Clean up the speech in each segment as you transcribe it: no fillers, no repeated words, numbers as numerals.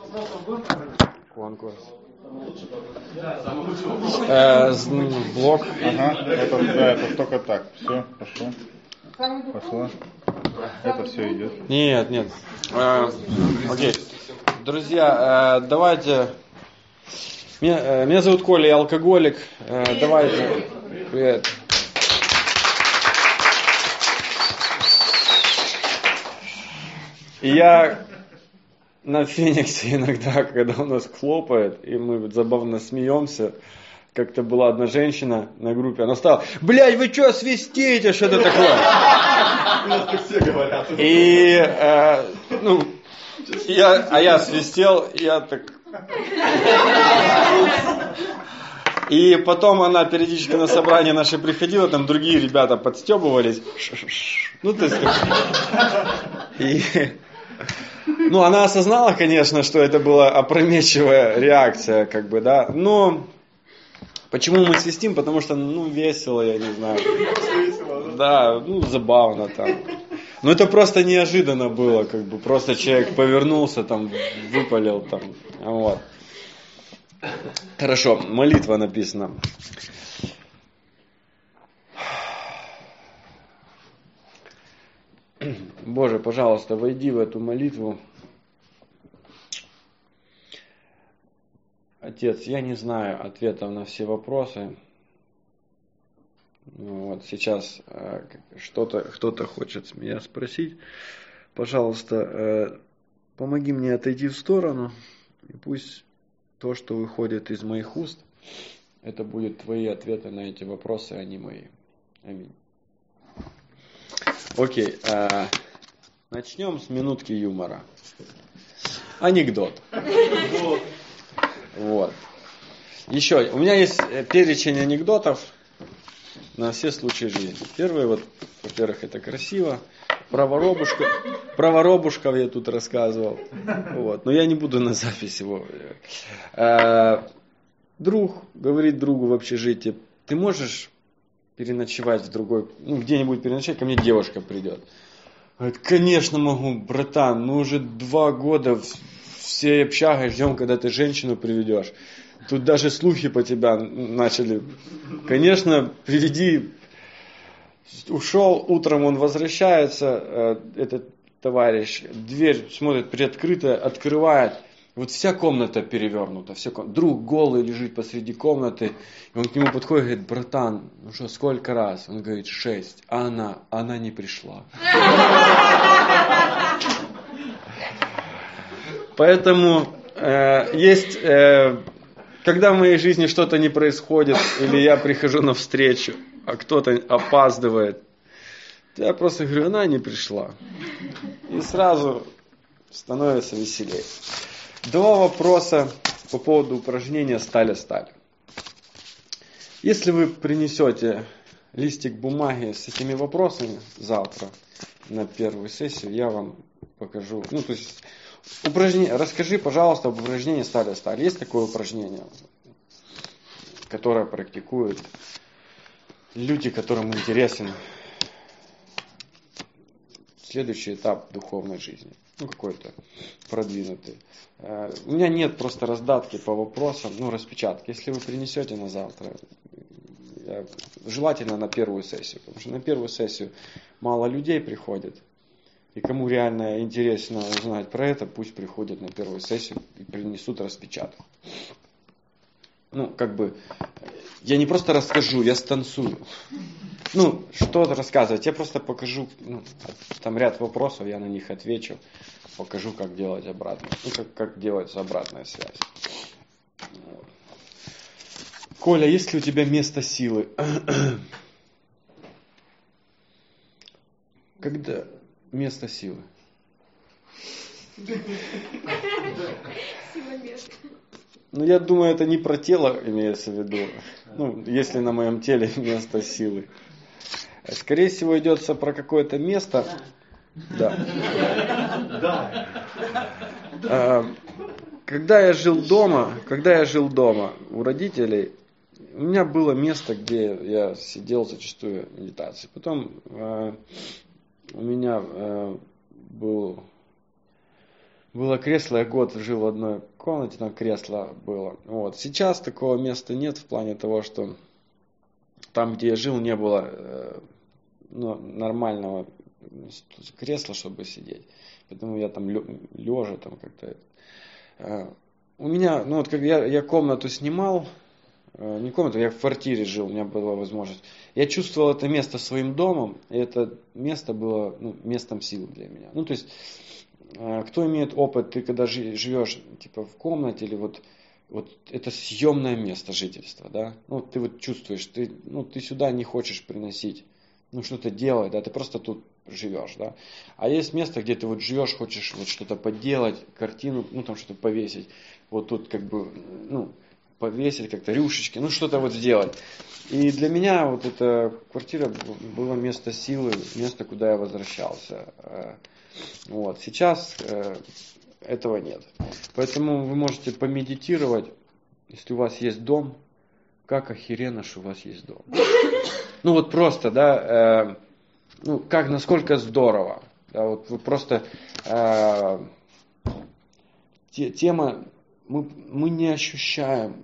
Конкурс. Блок. Ага, это только так. Все, пошло. Это все идет. Нет. Окей. Друзья, давайте. Меня зовут Коля, я алкоголик. Давайте. Привет. И я на Фениксе иногда, когда у нас хлопает, и мы забавно смеемся, как-то была одна женщина на группе, она стала: блядь, вы что свистите, что это такое? И, я свистел, я так... И потом она периодически на собрание наше приходила, там другие ребята подстебывались. Ну, то есть... она осознала, конечно, что это была опрометчивая реакция, как бы, да. Но почему мы свистим? Потому что, весело, я не знаю. Да, забавно там. Но это просто неожиданно было, как бы. Просто человек повернулся, там, выпалил, там, вот. Хорошо, молитва написана. Боже, пожалуйста, войди в эту молитву. Отец, я не знаю ответов на все вопросы. Вот сейчас кто-то хочет меня спросить. Пожалуйста, помоги мне отойти в сторону, и пусть то, что выходит из моих уст, это будут твои ответы на эти вопросы, а не мои. Аминь. Окей, начнем с минутки юмора. Анекдот. Вот. Еще, у меня есть перечень анекдотов на все случаи жизни. Первый, во-первых, это красиво. Про воробушков я тут рассказывал. Вот. Но я не буду на запись его. Друг говорит другу в общежитии: ты можешь переночевать в другой, где-нибудь переночевать, ко мне девушка придет. Говорит: конечно могу, братан, мы уже 2 года всей общагой ждем, когда ты женщину приведешь. Тут даже слухи по тебя начали. Конечно, приведи. Ушел, утром он возвращается, этот товарищ, дверь смотрит приоткрытая, открывает. Вот вся комната перевернута, друг голый лежит посреди комнаты, и он к нему подходит и говорит: братан, ну что, сколько раз? Он говорит: 6, а она не пришла. Поэтому есть, когда в моей жизни что-то не происходит, или я прихожу на встречу, а кто-то опаздывает, я просто говорю: она не пришла. И сразу становится веселее. 2 вопроса по поводу упражнения «Сталь-сталь». Если вы принесете листик бумаги с этими вопросами завтра на первую сессию, я вам покажу. То есть расскажи, пожалуйста, об упражнении «Сталь-сталь». Есть такое упражнение, которое практикуют люди, которым интересен следующий этап духовной жизни. Какой-то продвинутый. У меня нет просто раздатки по вопросам, распечатки. Если вы принесете на завтра, желательно на первую сессию. Потому что на первую сессию мало людей приходит. И кому реально интересно узнать про это, пусть приходят на первую сессию и принесут распечатку. Я не просто расскажу, я станцую. Что рассказывать, я просто покажу, там ряд вопросов, я на них отвечу, покажу, как делать обратно, как делается обратная связь. Коля, есть ли у тебя место силы? Когда место силы? Сила места. Я думаю, это не про тело имеется в виду. Если на моем теле место силы. Скорее всего, идется про какое-то место. Да. Когда я жил дома у родителей, у меня было место, где я сидел зачастую в медитации. Потом у меня было кресло, я год жил в одной комнате, там кресло было. Вот. Сейчас такого места нет в плане того, что там, где я жил, не было нормального кресла, чтобы сидеть. Поэтому я там лежа там как-то. У меня, ну вот как я комнату снимал, не комнату, я в квартире жил, у меня была возможность. Я чувствовал это место своим домом, и это место было местом силы для меня. Ну то есть, кто имеет опыт, ты когда живешь типа в комнате или вот это съемное место жительства, да, ну ты вот чувствуешь, ты сюда не хочешь приносить, что-то делать, да, ты просто тут живешь, да. А есть место, где ты вот живешь, хочешь вот что-то поделать, картину, там что-то повесить, вот тут как бы, повесить как-то рюшечки, что-то вот сделать. И для меня вот эта квартира была место силы, место, куда я возвращался. Вот. Сейчас этого нет. Поэтому вы можете помедитировать, если у вас есть дом, как охеренно, что у вас есть дом. Ну вот просто, да, как, насколько здорово. Да, вот вы просто тема, мы не ощущаем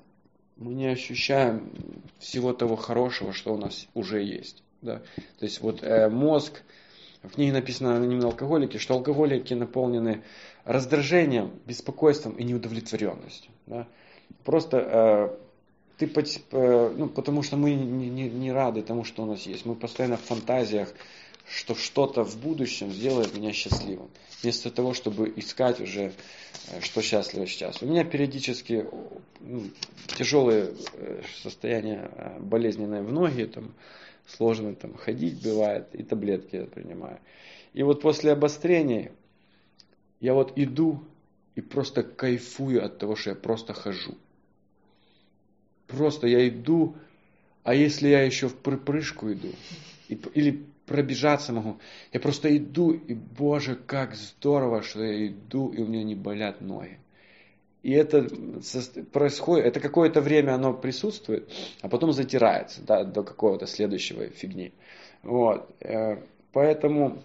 всего того хорошего, что у нас уже есть. Да? То есть вот мозг, в книге написано «Анонимные алкоголики», что алкоголики наполнены раздражением, беспокойством и неудовлетворенностью. Да? Просто потому что мы не рады тому, что у нас есть. Мы постоянно в фантазиях, что что-то в будущем сделает меня счастливым. Вместо того, чтобы искать уже, что счастливо сейчас. У меня периодически тяжелые состояния болезненные в ноги, сложно ходить бывает, и таблетки я принимаю. И вот после обострений я вот иду и просто кайфую от того, что я просто хожу. Просто я иду, а если я еще в припрыжку иду, или пробежаться могу, я просто иду, и боже, как здорово, что я иду, и у меня не болят ноги. И это происходит, это какое-то время оно присутствует, а потом затирается, да, до какого-то следующего фигни. Вот. Поэтому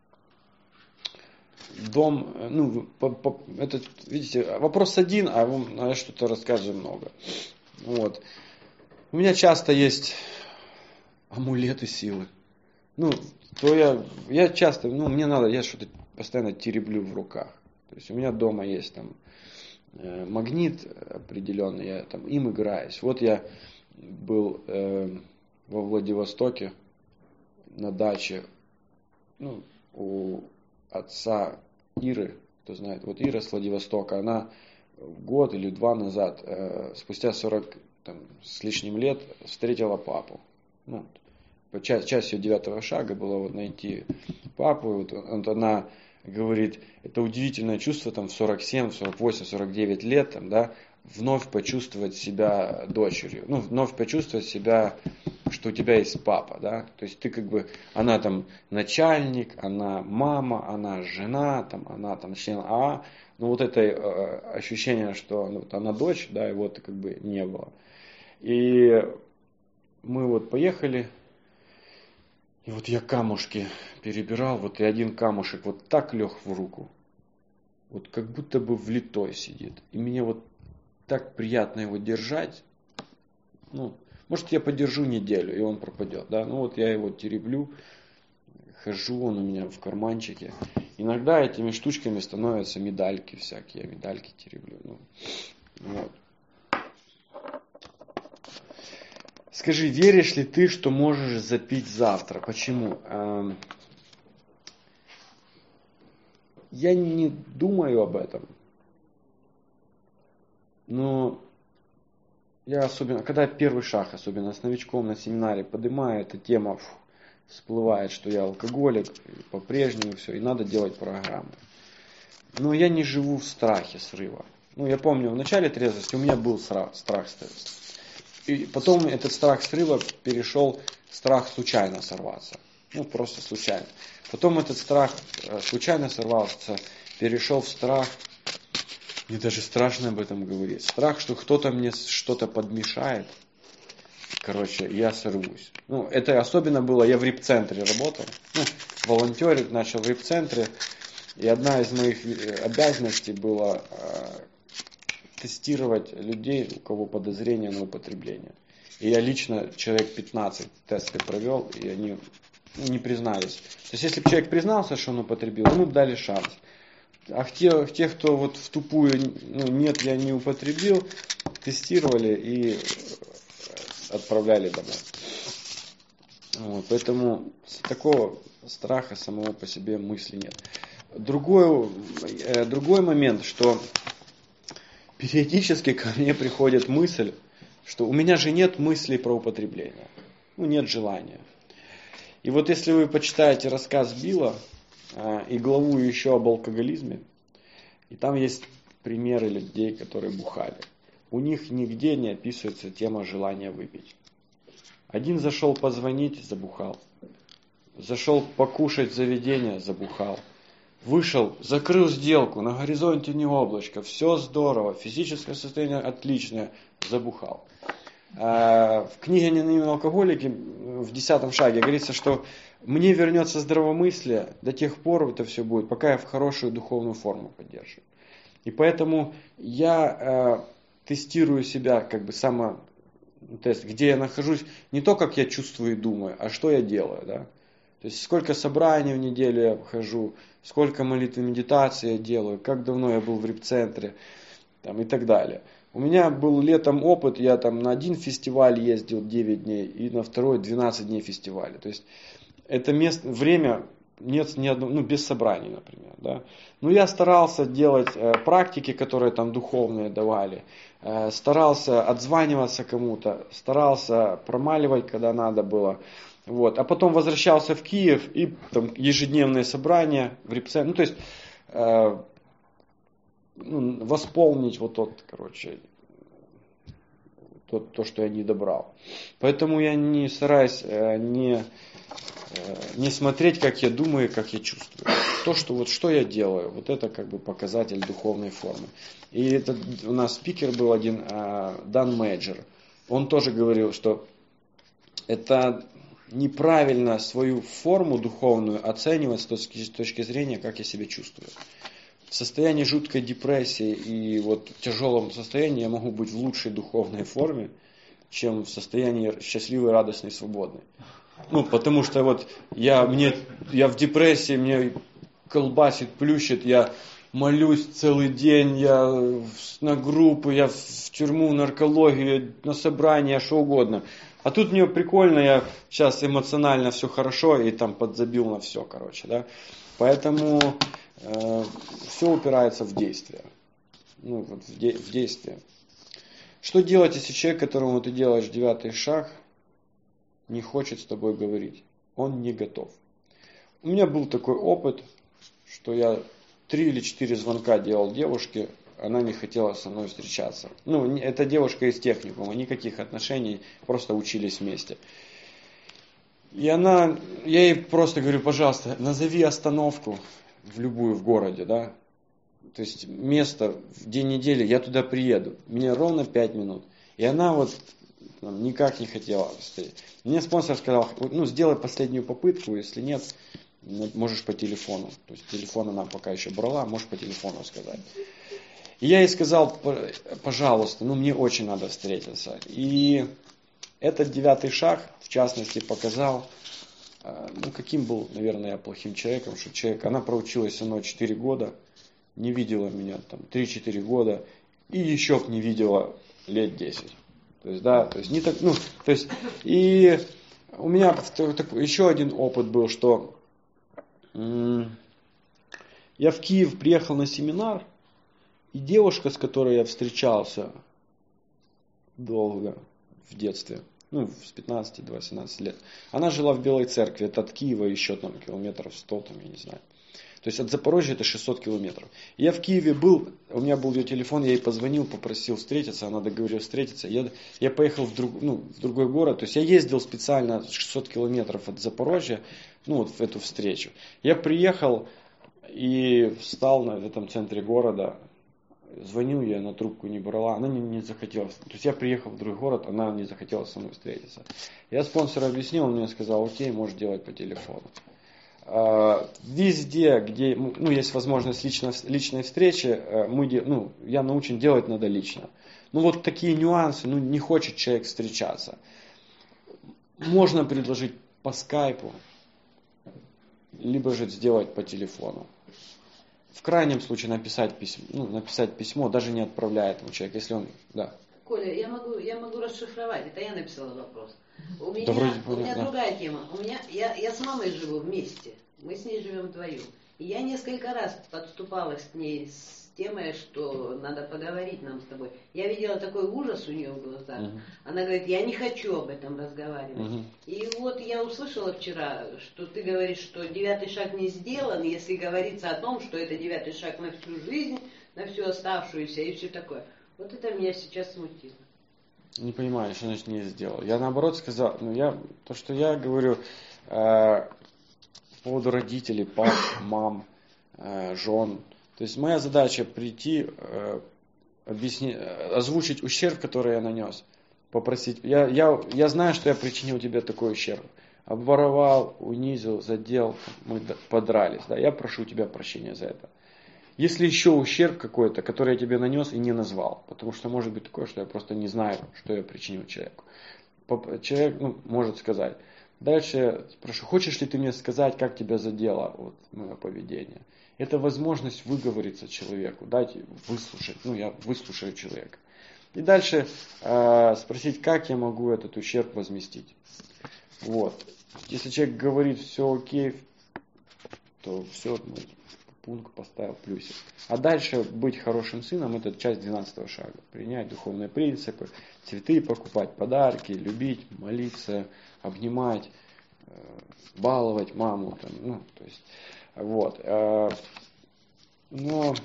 дом, это, видите, вопрос один, а я что-то рассказываю много. Вот. У меня часто есть амулеты силы. Я часто, мне надо, я что-то постоянно тереблю в руках. То есть у меня дома есть магнит определенный, я им играюсь. Вот я был во Владивостоке на даче, у отца Иры, кто знает, вот Ира с Владивостока, она год или два назад, спустя 40 с лишним лет, встретила папу. Часть ее 9-го шага была вот найти папу. Вот она говорит, это удивительное чувство в 47, 48, 49 лет, да, вновь почувствовать себя дочерью. Вновь почувствовать себя, что у тебя есть папа, да. То есть ты она начальник, она мама, она жена, она член АА. Вот это ощущение, что она дочь, да, его не было. И мы вот поехали, и вот я камушки перебирал, вот и один камушек вот так лег в руку, вот как будто бы влитой сидит. И мне вот так приятно его держать. Может, я подержу неделю, и он пропадет, да. Вот я его тереблю, хожу, он у меня в карманчике. Иногда этими штучками становятся медальки всякие, я медальки тереблю. Вот. Скажи, веришь ли ты, что можешь запить завтра? Почему? Я не думаю об этом. Но я особенно, когда первый шаг, особенно с новичком на семинаре, поднимаю, эта тема всплывает, что я алкоголик, по-прежнему все, и надо делать программы. Но я не живу в страхе срыва. Я помню, в начале трезвости у меня был страх срыва. И потом этот страх срыва перешел в страх случайно сорваться. Просто случайно. Потом этот страх случайно сорвался, перешел в страх, мне даже страшно об этом говорить. Страх, что кто-то мне что-то подмешает. Я сорвусь. Это особенно было, я в рип-центре работал. Волонтерить начал в рип-центре. И одна из моих обязанностей была тестировать людей, у кого подозрение на употребление. И я лично человек 15 тесты провел, и они не признались. То есть, если бы человек признался, что он употребил, ему бы дали шанс. А в тех, кто вот в тупую, нет, я не употребил, тестировали и отправляли домой. Вот, поэтому такого страха самого по себе мысли нет. Другой момент, что периодически ко мне приходит мысль, что у меня же нет мыслей про употребление. Нет желания. И вот если вы почитаете рассказ Билла и главу еще об алкоголизме, и там есть примеры людей, которые бухали. У них нигде не описывается тема желания выпить. Один зашел позвонить, забухал. Зашел покушать в заведение, забухал. Вышел, закрыл сделку, на горизонте не облачко, все здорово, физическое состояние отличное, забухал. В книге «Анонимные алкоголики» в 10 шаге говорится, что мне вернется здравомыслие до тех пор это все будет, пока я в хорошую духовную форму поддерживаю. И поэтому я тестирую себя, как бы тест, где я нахожусь, не то, как я чувствую и думаю, а что я делаю. Да? То есть сколько собраний в неделю я хожу, сколько молитв и медитации я делаю, как давно я был в репцентре и так далее. У меня был летом опыт, я на один фестиваль ездил 9 дней, и на второй 12 дней фестиваля. То есть это время нет ни одного, без собраний, например. Да? Но я старался делать практики, которые там духовные давали, старался отзваниваться кому-то, старался промаливать, когда надо было. Вот. А потом возвращался в Киев, и ежедневные собрания в репцентре. То есть восполнить то, что я не добрал. Поэтому я не стараюсь не смотреть, как я думаю, как я чувствую. То, что я делаю, это как бы показатель духовной формы. И у нас спикер был один, Дан Мейджер. Он тоже говорил, что это неправильно свою форму духовную оценивать с точки зрения, как я себя чувствую. В состоянии жуткой депрессии и в тяжелом состоянии я могу быть в лучшей духовной форме, чем в состоянии счастливой, радостной, свободной. Потому что я в депрессии, мне колбасит, плющит, я молюсь целый день, я на группы, я в тюрьму, наркологию, на собрания, что угодно. А тут мне прикольно, я сейчас эмоционально все хорошо и подзабил на все, да. Поэтому все упирается в действие. В действие. Что делать, если человек, которому ты делаешь 9-й шаг, не хочет с тобой говорить? Он не готов. У меня был такой опыт, что я 3 или 4 звонка делал девушке, она не хотела со мной встречаться. Это девушка из техникума, никаких отношений, просто учились вместе. И я ей просто говорю, пожалуйста, назови остановку в любую в городе, да. То есть место в день недели, я туда приеду. Мне ровно 5 минут. И она никак не хотела встретить. Мне спонсор сказал, сделай последнюю попытку, если нет, можешь по телефону. То есть телефон она пока еще брала, можешь по телефону сказать. И я ей сказал, пожалуйста, мне очень надо встретиться. И этот 9-й шаг, в частности, показал, каким был, наверное, я плохим человеком, что она проучилась со мной 4 года, не видела меня 3-4 года, и еще не видела лет 10. То есть не так, и у меня еще один опыт был, что я в Киев приехал на семинар, и девушка, с которой я встречался долго в детстве, с 15 до 18 лет, она жила в Белой Церкви, это от Киева еще километров 100, я не знаю. То есть от Запорожья это 600 километров. Я в Киеве был, у меня был ее телефон, я ей позвонил, попросил встретиться, она договорилась встретиться. Я поехал в другой город, то есть я ездил специально 600 километров от Запорожья, в эту встречу. Я приехал и встал в этом центре города, звонил ей, она трубку не брала, она не захотела. То есть я приехал в другой город, она не захотела со мной встретиться. Я спонсору объяснил, он мне сказал, окей, можешь делать по телефону. Везде, где есть возможность личной встречи, я научен делать надо лично. Вот такие нюансы, не хочет человек встречаться. Можно предложить по скайпу, либо же сделать по телефону. В крайнем случае написать письмо, даже не отправляя этому человеку, если он, да. Коля, я могу расшифровать, это я написала вопрос. У меня другая тема. Я с мамой живу вместе, мы с ней живем вдвоем. И я несколько раз подступалась к ней с темой, что надо поговорить нам с тобой. Я видела такой ужас у нее в глазах. Она говорит, я не хочу об этом разговаривать. И вот я услышала вчера, что ты говоришь, что 9-й шаг не сделан, если говорится о том, что это 9-й шаг на всю жизнь, на всю оставшуюся и все такое. Вот это меня сейчас смутило. Не понимаю, что значит не сделал. Я наоборот сказал, то, что я говорю по поводу родителей, пап, мам, жен. То есть моя задача прийти, озвучить ущерб, который я нанес, попросить. Я знаю, что я причинил тебе такой ущерб. Обворовал, унизил, задел, мы подрались. Да, я прошу тебя прощения за это. Если еще ущерб какой-то, который я тебе нанес и не назвал, потому что может быть такое, что я просто не знаю, что я причинил человеку. Человек может сказать. Дальше я спрошу, хочешь ли ты мне сказать, как тебя задело мое поведение? Это возможность выговориться человеку, дать выслушать. Я выслушаю человека. И дальше спросить, как я могу этот ущерб возместить. Если человек говорит, все окей, то все, пункт поставил плюсик. А дальше быть хорошим сыном, это часть 12-го шага. Принять духовные принципы, цветы покупать, подарки, любить, молиться, обнимать, баловать маму. Но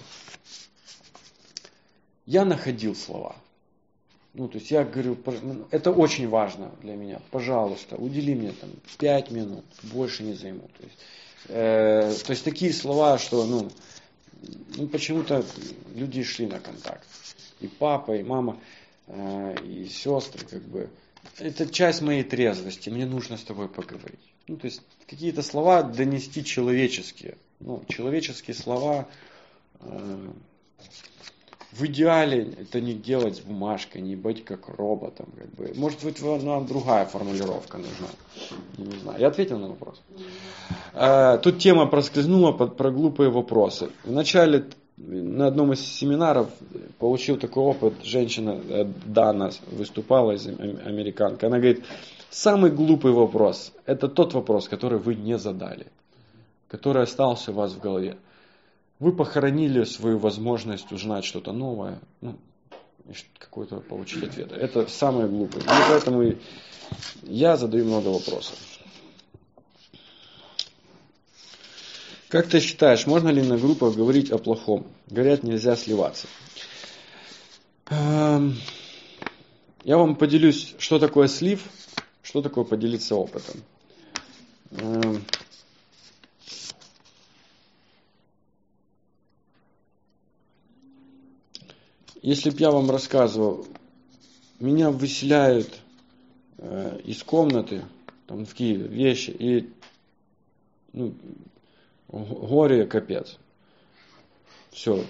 я находил слова. Я говорю, это очень важно для меня. Пожалуйста, удели мне 5 минут, больше не займу. То есть такие слова, что почему-то люди шли на контакт. И папа, и мама, и сестры, это часть моей трезвости, мне нужно с тобой поговорить. То есть какие-то слова донести человеческие. Человеческие слова в идеале это не делать с бумажкой, не быть как роботом. Может быть, нам другая формулировка нужна. Не знаю. Я ответил на вопрос. Тут тема проскользнула про глупые вопросы. Вначале на одном из семинаров получил такой опыт. Женщина, Дана, выступала, американка. Она говорит, самый глупый вопрос, это тот вопрос, который вы не задали. Который остался у вас в голове. Вы похоронили свою возможность узнать что-то новое, какой-то получить ответ. Это самое глупое. И поэтому я задаю много вопросов. Как ты считаешь, можно ли на группах говорить о плохом? Говорят, нельзя сливаться. Я вам поделюсь, что такое слив, что такое поделиться опытом. Если бы я вам рассказывал, меня выселяют из комнаты, в Киеве, вещи, и горе капец. Все.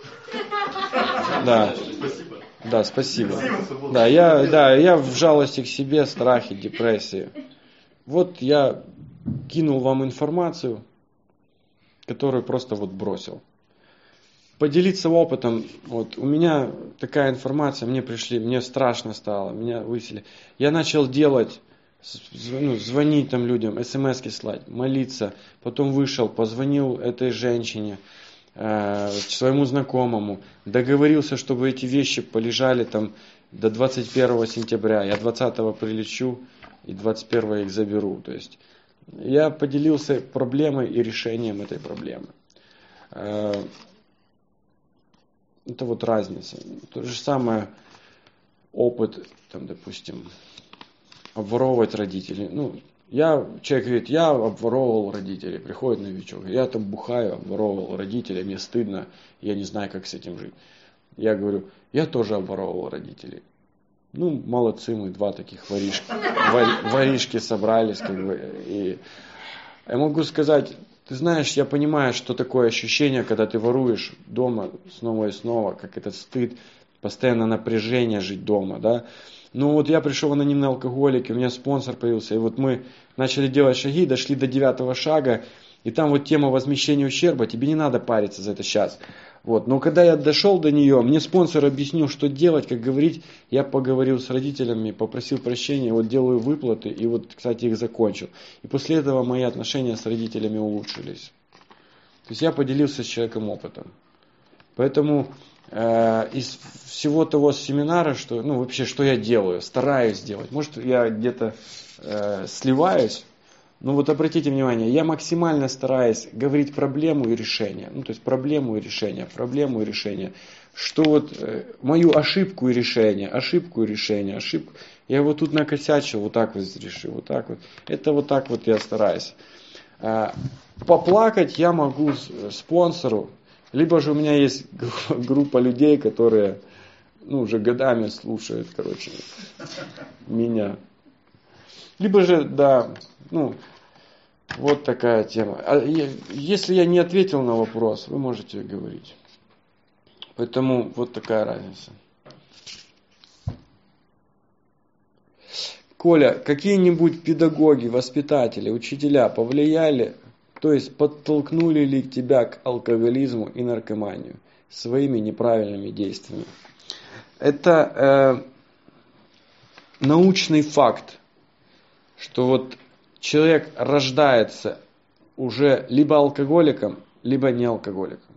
Да. Да, спасибо. Да, я в жалости к себе, страхе, депрессии. Я кинул вам информацию, которую просто бросил. Поделиться опытом. У меня такая информация, мне страшно стало, меня высели. Я начал делать, звонить людям, смс-ки слать, молиться. Потом вышел, позвонил этой женщине, своему знакомому, договорился, чтобы эти вещи полежали до 21 сентября. Я 20-го прилечу и 21-го их заберу. То есть я поделился проблемой и решением этой проблемы. Это разница. То же самое опыт, допустим, обворовывать родителей. Человек говорит, я обворовывал родителей, приходит новичок, я бухаю, обворовывал родителей, мне стыдно, я не знаю, как с этим жить. Я говорю, я тоже обворовывал родителей. Молодцы мы, два таких воришки собрались, Я могу сказать, ты знаешь, я понимаю, что такое ощущение, когда ты воруешь дома снова и снова, как этот стыд, постоянно напряжение жить дома, да. Ну вот я пришел в анонимный алкоголик, и у меня спонсор появился, и вот мы начали делать шаги, дошли до 9-го шага, и там вот тема возмещения ущерба, тебе не надо париться за это сейчас. Вот. Но когда я дошел до нее, мне спонсор объяснил, что делать, как говорить. Я поговорил с родителями, попросил прощения, вот делаю выплаты, и вот, кстати, их закончил. И после этого мои отношения с родителями улучшились. То есть я поделился с человеком опытом. Поэтому из всего того семинара, что, ну, вообще, что я делаю, стараюсь делать. Может, я где-то сливаюсь. Ну вот обратите внимание, я максимально стараюсь говорить проблему и решение. Ну то есть проблему и решение, проблему и решение. Что вот мою ошибку и решение, ошибку. Я вот тут накосячил, вот так вот решил, вот так вот. Это вот так вот я стараюсь. Поплакать я могу спонсору, либо же у меня есть группа людей, которые уже годами слушают, меня. Либо же, да, вот такая тема. Если я не ответил на вопрос, вы можете говорить. Поэтому вот такая разница. Коля, какие-нибудь педагоги, воспитатели, учителя повлияли, то есть подтолкнули ли тебя к алкоголизму и наркоманию своими неправильными действиями? Это научный факт, что вот человек рождается уже либо алкоголиком, либо не алкоголиком.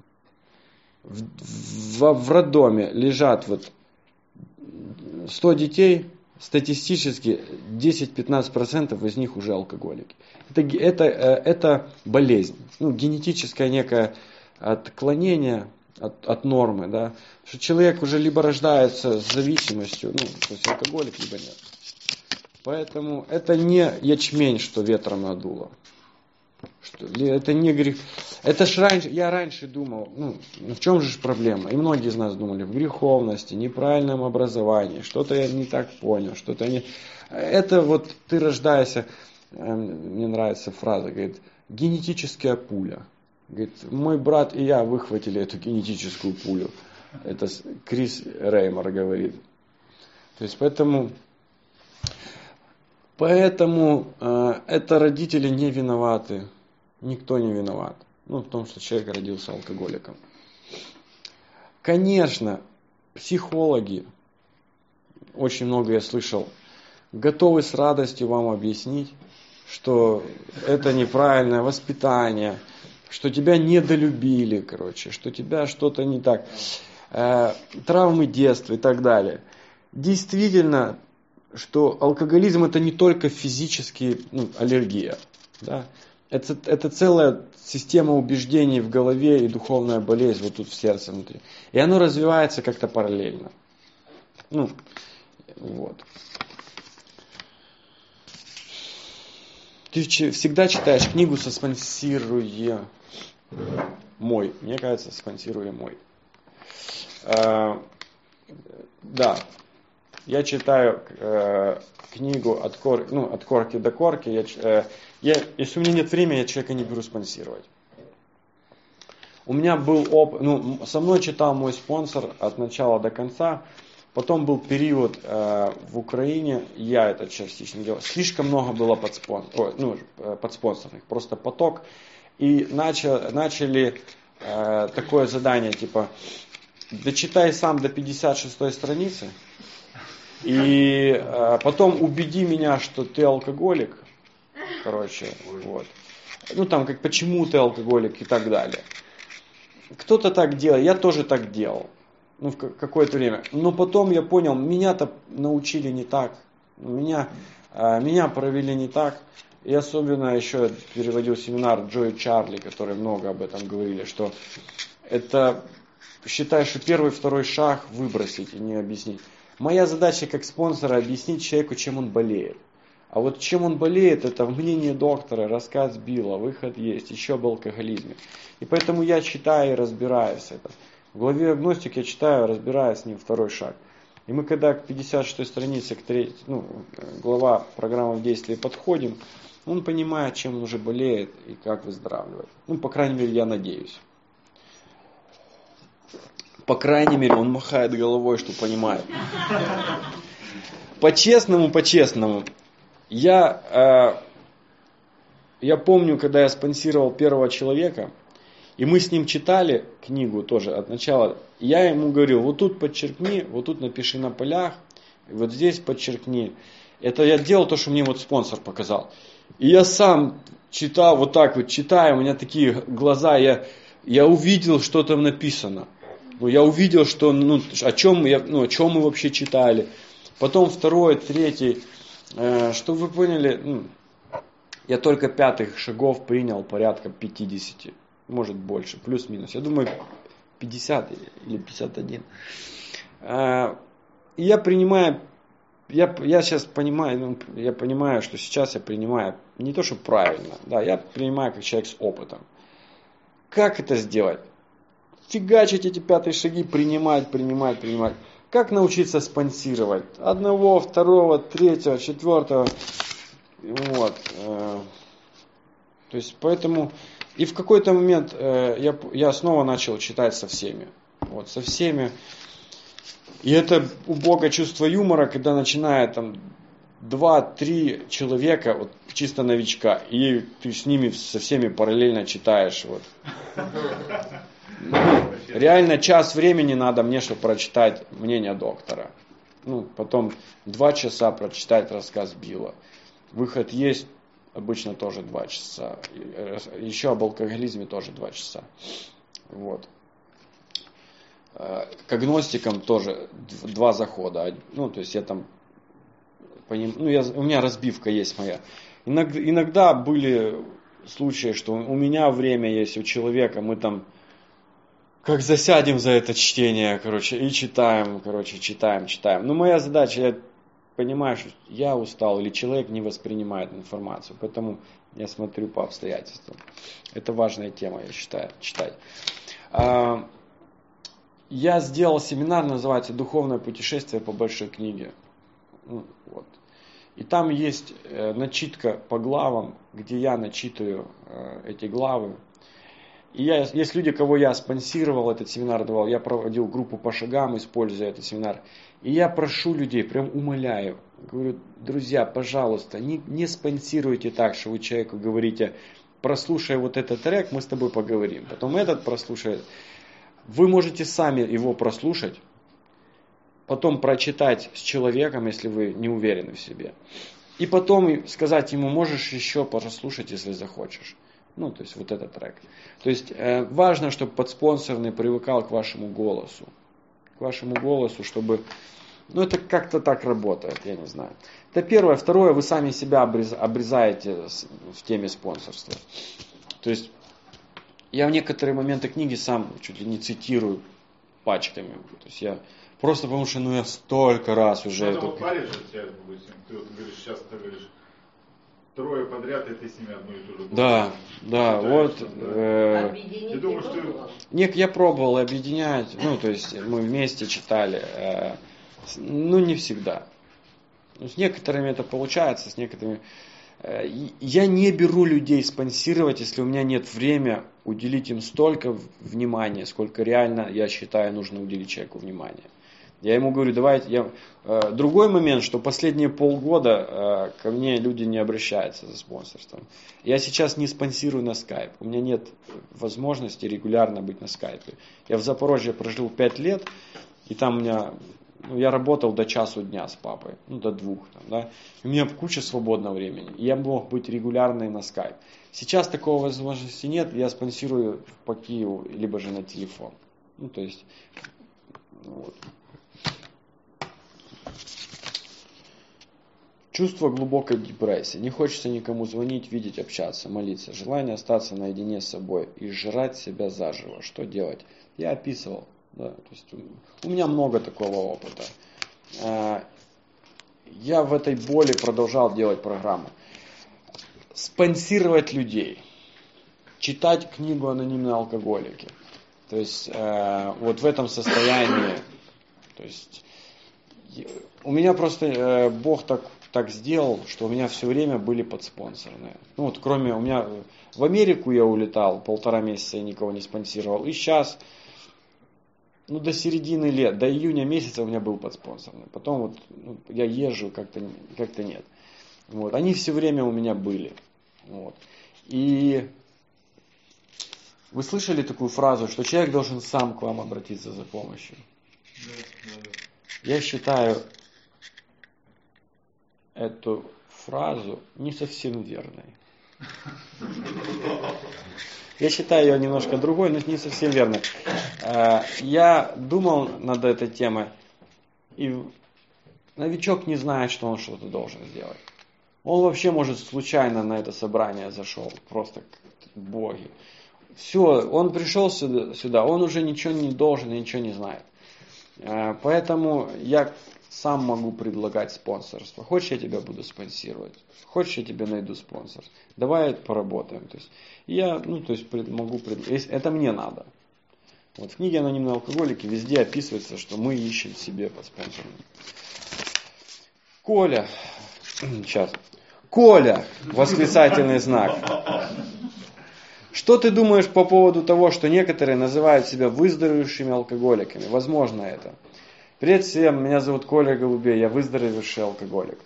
В роддоме лежат 100 детей, статистически 10-15% из них уже алкоголики. Это болезнь, генетическое некое отклонение от нормы, да, что человек уже либо рождается с зависимостью, то есть алкоголик, либо нет. Поэтому это не ячмень, что ветром надуло. Это не грех. Это ж я раньше думал, в чем же проблема? И многие из нас думали, в греховности, неправильном образовании, что-то я не так понял, что-то не... Это вот ты рождаешься, мне нравится фраза, говорит, генетическая пуля. Говорит, мой брат и я выхватили эту генетическую пулю. Это Крис Реймор говорит. То есть поэтому это родители не виноваты. Никто не виноват. В том, что человек родился алкоголиком. Конечно, психологи, очень много я слышал, готовы с радостью вам объяснить, что это неправильное воспитание, что тебя недолюбили, что тебя что-то не так, травмы детства и так далее. Действительно, что алкоголизм это не только физические аллергия. Да? Это целая система убеждений в голове и духовная болезнь вот тут в сердце внутри. И оно развивается как-то параллельно. Вот. Ты всегда читаешь книгу со спонсируя мой. Мне кажется, спонсируя мой. Да. Я читаю книгу от корки до корки. Если у меня нет времени, я человека не беру спонсировать. У меня был опыт, со мной читал мой спонсор от начала до конца. Потом был период в Украине, я это частично делал. Слишком много было подспонсорных, просто поток. И начали такое задание, типа, дочитай сам до 56-й страницы. И потом убеди меня, что ты алкоголик. Вот. Почему ты алкоголик и так далее. Кто-то так делал, я тоже так делал. В какое-то время. Но потом я понял, меня-то научили не так. Меня провели не так. И особенно еще переводил семинар Джо и Чарли, которые много об этом говорили, что это, считай, что первый, второй шаг выбросить и не объяснить. Моя задача как спонсора объяснить человеку, чем он болеет. А вот чем он болеет, это мнение доктора, рассказ Билла, выход есть, еще об алкоголизме. И поэтому я читаю и разбираюсь это. В главе агностик я читаю, разбираюсь с ним второй шаг. И мы когда к 56-й странице, глава программы в действии подходим, Он понимает, чем он уже болеет и как выздоравливает. Ну, по крайней мере, я надеюсь. По крайней мере, он махает головой, что понимает. По-честному, я помню, когда я спонсировал первого человека, и мы с ним читали книгу тоже от начала, я ему говорил, вот тут подчеркни, вот тут напиши на полях, вот здесь подчеркни. Это я делал то, что мне вот спонсор показал. И я сам читал, вот так вот читаю, у меня такие глаза, я увидел, что там написано. Ну, я увидел, что, о чем мы вообще читали. Потом второй, третий, чтобы вы поняли, я только 5 шагов принял порядка 50, может больше, плюс-минус. Я думаю, 50 или 51. И я принимаю, я сейчас понимаю, я понимаю, что сейчас я принимаю не то, что правильно, да, я принимаю как человек с опытом. Как это сделать? Фигачить эти 5 шаги, принимать. Как научиться спонсировать? 1, 2, 3, 4. Вот. То есть, поэтому... И в какой-то момент я снова начал читать со всеми. Вот, со всеми. И это у Бога чувство юмора, когда начинает там 2-3 человека, вот, чисто новичка, и ты с ними со всеми параллельно читаешь. Вот. Реально час времени надо мне, чтобы прочитать мнение доктора. Потом 2 часа прочитать рассказ Билла. Выход есть, обычно тоже 2 часа. Еще об алкоголизме тоже 2 часа. Вот. К агностикам тоже 2 захода. То есть я там... у меня разбивка есть моя. Иногда были случаи, что у меня время есть, у человека, мы там как засядем за это чтение, и читаем. Но моя задача, я понимаю, что я устал, или человек не воспринимает информацию, поэтому я смотрю по обстоятельствам. Это важная тема, я считаю, читать. Я сделал семинар, называется «Духовное путешествие по большой книге». Вот. И там есть начитка по главам, где я начитываю эти главы. И есть люди, кого я спонсировал, этот семинар давал, я проводил группу по шагам, используя этот семинар. И я прошу людей, прям умоляю, говорю, друзья, пожалуйста, не спонсируйте так, что вы человеку говорите, прослушай вот этот трек, мы с тобой поговорим. Потом этот прослушай. Вы можете сами его прослушать, потом прочитать с человеком, если вы не уверены в себе. И потом сказать ему, можешь еще прослушать, если захочешь. То есть вот этот трек. То есть важно, чтобы подспонсорный привыкал к вашему голосу. К вашему голосу, чтобы... это как-то так работает, я не знаю. Это первое. Второе, вы сами себя обрезаете в теме спонсорства. То есть я в некоторые моменты книги сам чуть ли не цитирую пачками. То есть я просто потому что я столько раз уже... Ты вот говоришь, сейчас ты говоришь, 3 подряд, и ты с ними одну и ту же. Да, вот. Я думаю, что... Нет, я пробовал объединять, то есть мы вместе читали, не всегда. С некоторыми это получается, с некоторыми... Я не беру людей спонсировать, если у меня нет времени уделить им столько внимания, сколько реально, я считаю, нужно уделить человеку внимания. Я ему говорю, давайте... Другой момент, что последние полгода ко мне люди не обращаются за спонсорством. Я сейчас не спонсирую на скайп. У меня нет возможности регулярно быть на скайпе. Я в Запорожье прожил 5 лет, и там у меня... я работал до часу дня с папой, до 2. Да? У меня куча свободного времени. И я мог быть регулярно на скайп. Сейчас такого возможности нет. Я спонсирую по Киеву, либо же на телефон. То есть... Вот. Чувство глубокой депрессии. Не хочется никому звонить, видеть, общаться, молиться. Желание остаться наедине с собой и жрать себя заживо. Что делать? Я описывал. Да, то есть у меня много такого опыта. Я в этой боли продолжал делать программу. Спонсировать людей. Читать книгу «Анонимные алкоголики». То есть вот в этом состоянии. То есть у меня просто Бог так так сделал, что у меня все время были подспонсорные. Ну вот кроме у меня в Америку я улетал, 1,5 месяца я никого не спонсировал. И сейчас, до середины лет, до июня месяца у меня был подспонсорный. Потом вот я езжу, как-то нет. Вот. Они все время у меня были. Вот. И вы слышали такую фразу, что человек должен сам к вам обратиться за помощью? Я считаю эту фразу не совсем верной. Я считаю ее немножко другой, но не совсем верной. Я думал над этой темой, и новичок не знает, что он что-то должен сделать. Он вообще, может, случайно на это собрание зашел, просто как боги. Все, он пришел сюда, он уже ничего не должен и ничего не знает. Поэтому я сам могу предлагать спонсорство. Хочешь, я тебя буду спонсировать? Хочешь, я тебе найду спонсор? Давай поработаем. То есть я, могу предложить. Это мне надо. Вот в книге «Анонимные алкоголики» везде описывается, что мы ищем себе по спонсорам. Коля, восклицательный знак. Что ты думаешь по поводу того, что некоторые называют себя выздоровевшими алкоголиками? Возможно это. Привет всем, меня зовут Коля Голубей, я выздоровевший алкоголик.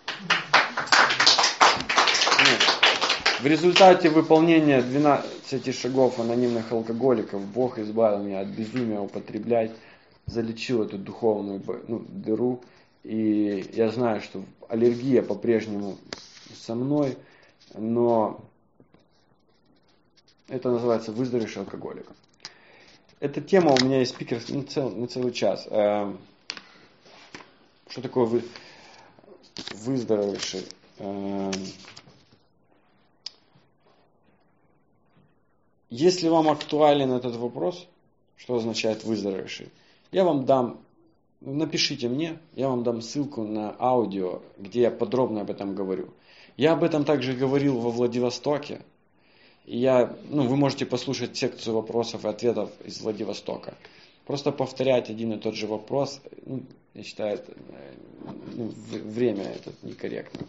В результате выполнения 12 шагов анонимных алкоголиков Бог избавил меня от безумия употреблять, залечил эту духовную дыру. И я знаю, что аллергия по-прежнему со мной, но это называется выздоровевший алкоголик. Эта тема у меня есть спикер на целый час. Что такое выздоровевший? Если вам актуален этот вопрос, что означает выздоровевший, я вам дам, напишите мне, я вам дам ссылку на аудио, где я подробно об этом говорю. Я об этом также говорил во Владивостоке. И вы можете послушать секцию вопросов и ответов из Владивостока. Просто повторять один и тот же вопрос, я считаю, время это некорректно.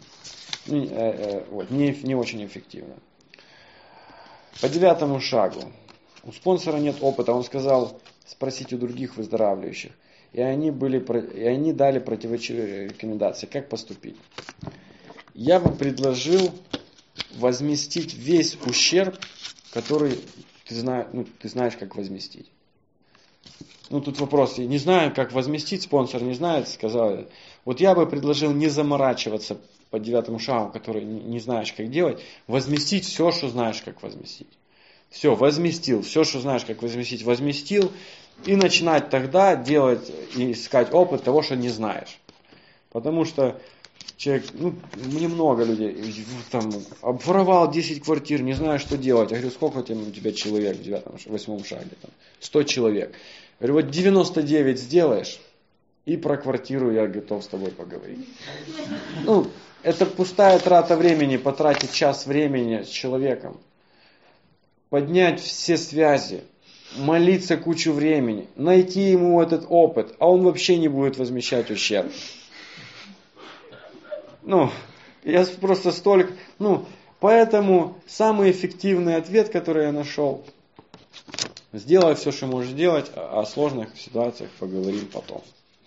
Не очень эффективно. По 9 шагу. У спонсора нет опыта. Он сказал спросить у других выздоравливающих. И они дали противоречивые рекомендации. Как поступить? Я бы предложил возместить весь ущерб, который ты знаешь, как возместить. Тут вопрос, я не знаю, как возместить, спонсор не знает, сказал. Вот я бы предложил не заморачиваться по 9 шагу, который не знаешь, как делать, возместить все, что знаешь, как возместить. Все, возместил, все, что знаешь, как возместить, возместил, и начинать тогда делать и искать опыт того, что не знаешь. Потому что человек, мне много людей, обворовал 10 квартир, не знаю, что делать. Я говорю, сколько у тебя человек в 8 шаге? 100 человек. Я говорю, вот 99 сделаешь, и про квартиру я готов с тобой поговорить. Это пустая трата времени, потратить час времени с человеком. Поднять все связи, молиться кучу времени, найти ему этот опыт, а он вообще не будет возмещать ущерб. Я просто столько... поэтому самый эффективный ответ, который я нашел, сделай все, что можешь сделать, о сложных ситуациях поговорим потом.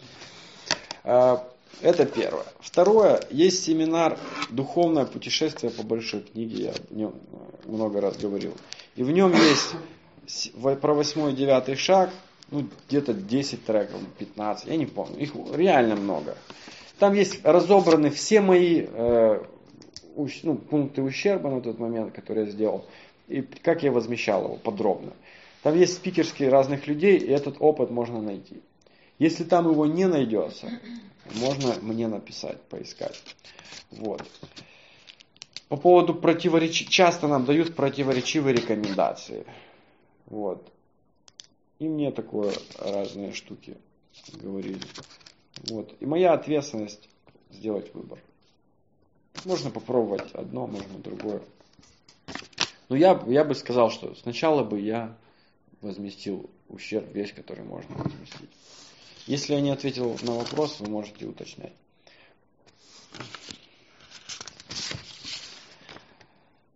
Это первое. Второе, есть семинар «Духовное путешествие по большой книге», я о нем много раз говорил. И в нем есть про 8 и 9 шаг, где-то 10 треков, 15, я не помню, их реально много. Там есть разобраны все мои пункты ущерба на тот момент, которые я сделал, и как я возмещал его подробно. Там есть спикерские разных людей, и этот опыт можно найти. Если там его не найдется, можно мне написать, поискать. Вот. По поводу часто нам дают противоречивые рекомендации. Вот. И мне такое разные штуки говорили. Вот. И моя ответственность сделать выбор. Можно попробовать одно, можно другое. Но я бы сказал, что сначала бы я возместил ущерб весь, который можно возместить. Если я не ответил на вопрос, вы можете уточнять.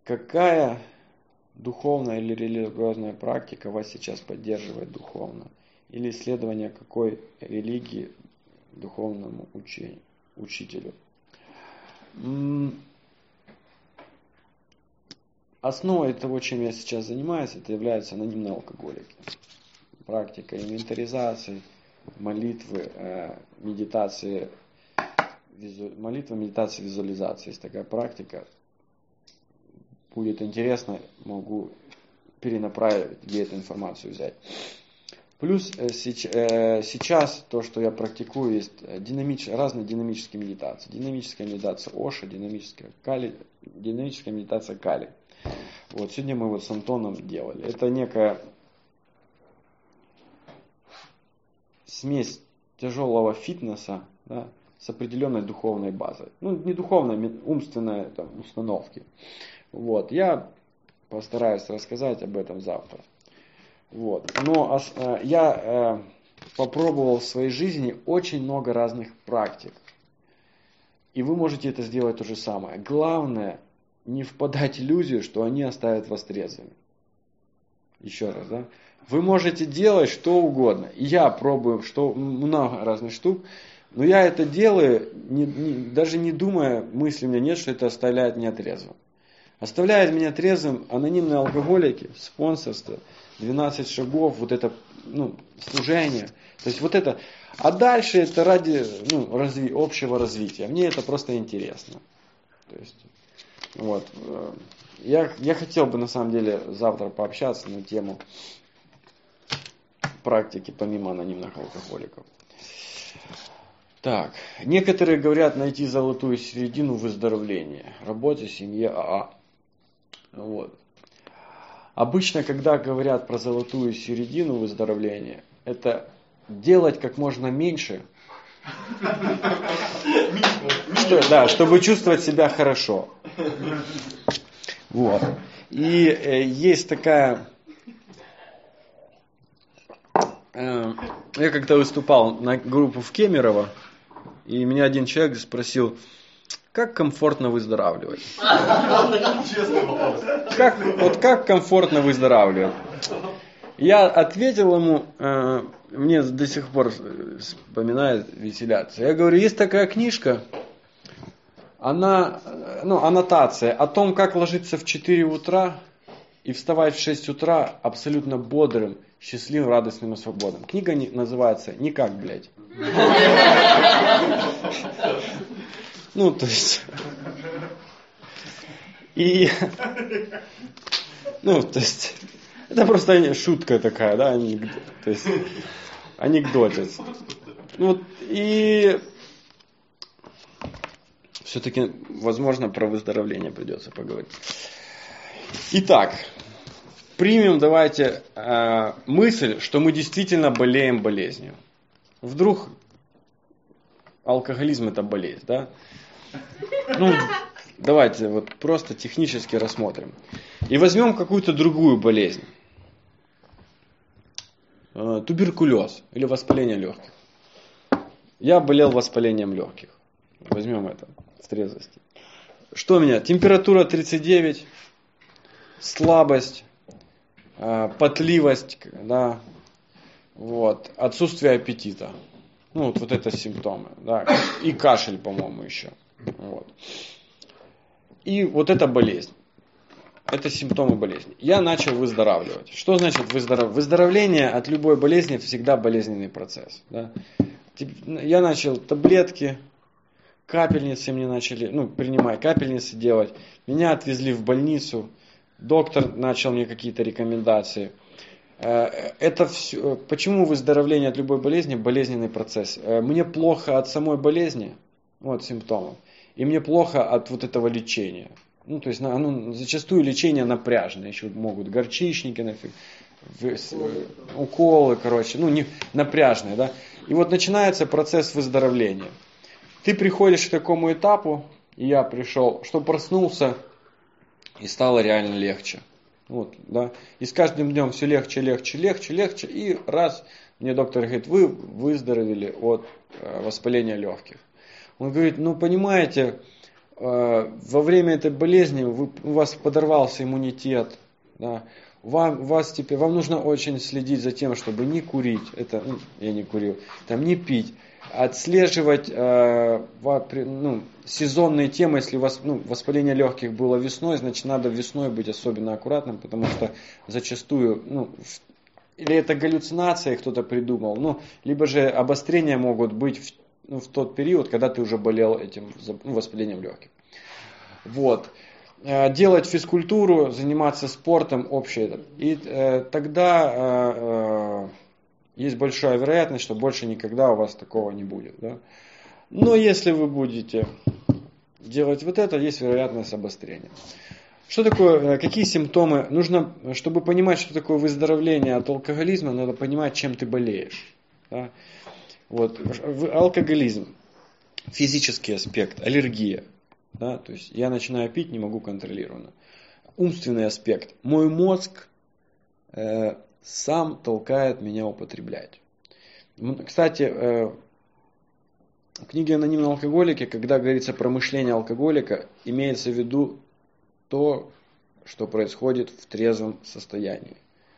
какая духовная или религиозная практика вас сейчас поддерживает духовно? Или исследование какой религии духовному учителю? Основой того, чем я сейчас занимаюсь, это являются анонимные алкоголики. Практика инвентаризации, молитвы, медитации, визуализации. Есть такая практика. Будет интересно, могу перенаправить, где эту информацию взять. Плюс сейчас то, что я практикую, есть разные динамические медитации. Динамическая медитация Оша, динамическая медитация Кали. Вот сегодня мы вот с Антоном делали. Это некая смесь тяжелого фитнеса, да, с определенной духовной базой. Ну, не духовной, умственной там, установки. Вот. Я постараюсь рассказать об этом завтра. Вот. Но я попробовал в своей жизни очень много разных практик. И вы можете это сделать то же самое. Главное, не впадать в иллюзию, что они оставят вас трезвыми. Еще раз, да? Вы можете делать что угодно. И я пробую много разных штук. Но я это делаю, даже не думая, мысли у меня нет, что это оставляет меня трезвым. Оставляет меня трезвым анонимные алкоголики, спонсорство, 12 шагов, вот это служение. То есть вот это. А дальше это ради общего развития. Мне это просто интересно. То есть, вот. Я хотел бы на самом деле завтра пообщаться на тему практики помимо анонимных алкоголиков. Так, некоторые говорят найти золотую середину в выздоровлении, работе, семье, АА. Вот. Обычно, когда говорят про золотую середину выздоровления, это делать как можно меньше, чтобы чувствовать себя хорошо. Вот. И есть такая... Я когда выступал на группу в Кемерово, и меня один человек спросил, как комфортно выздоравливать? Как комфортно выздоравливать? Я ответил ему, мне до сих пор вспоминает, веселятся. Я говорю, есть такая книжка, она, аннотация о том, как ложиться в 4 утра и вставать в 6 утра абсолютно бодрым, счастливым, радостным и свободным. Книга называется «Никак, блядь». То есть... И... то есть... Это просто шутка такая, да, то есть... Анекдотец. И... Все-таки, возможно, про выздоровление придется поговорить. Итак... Примем, давайте, мысль, что мы действительно болеем болезнью. Вдруг алкоголизм это болезнь, да? Давайте вот просто технически рассмотрим. И возьмем какую-то другую болезнь. Туберкулез или воспаление легких. Я болел воспалением легких. Возьмем это в трезвости. Что у меня? Температура 39, слабость, потливость, да, вот, отсутствие аппетита. Вот это симптомы, да, и кашель, по-моему, еще. Вот. И вот это болезнь. Это симптомы болезни. Я начал выздоравливать. Что значит выздоравливать? Выздоровление от любой болезни всегда болезненный процесс. Да? Я начал таблетки, капельницы мне начали, принимать капельницы делать. Меня отвезли в больницу. Доктор начал мне какие-то рекомендации. Это все. Почему выздоровление от любой болезни болезненный процесс? Мне плохо от самой болезни, вот симптомов, и мне плохо от вот этого лечения. То есть зачастую лечение напряжное, еще могут горчичники, уколы, не напряжные, да. И вот начинается процесс выздоровления. Ты приходишь к такому этапу, и я пришел, что проснулся. И стало реально легче. Вот, да. И с каждым днем все легче. И раз мне доктор говорит, вы выздоровели от воспаления легких. Он говорит, понимаете, во время этой болезни у вас подорвался иммунитет, да, вам нужно очень следить за тем, чтобы не курить, это, я не курил, там, не пить, отслеживать сезонные темы. Если у вас воспаление легких было весной, значит надо весной быть особенно аккуратным, потому что зачастую, или это галлюцинация кто-то придумал, либо же обострения могут быть в тот период, когда ты уже болел этим воспалением легких. Вот. Делать физкультуру, заниматься спортом общее. И тогда есть большая вероятность, что больше никогда у вас такого не будет. Да? Но если вы будете делать вот это, есть вероятность обострения. Что такое, какие симптомы? Нужно, чтобы понимать, что такое выздоровление от алкоголизма, надо понимать, чем ты болеешь. Да? Вот. Алкоголизм, физический аспект, аллергия. Да, то есть я начинаю пить, не могу контролированно. Умственный аспект. Мой мозг сам толкает меня употреблять. Кстати, в книге «Анонимные алкоголики», когда говорится про мышление алкоголика, имеется в виду то, что происходит в трезвом состоянии.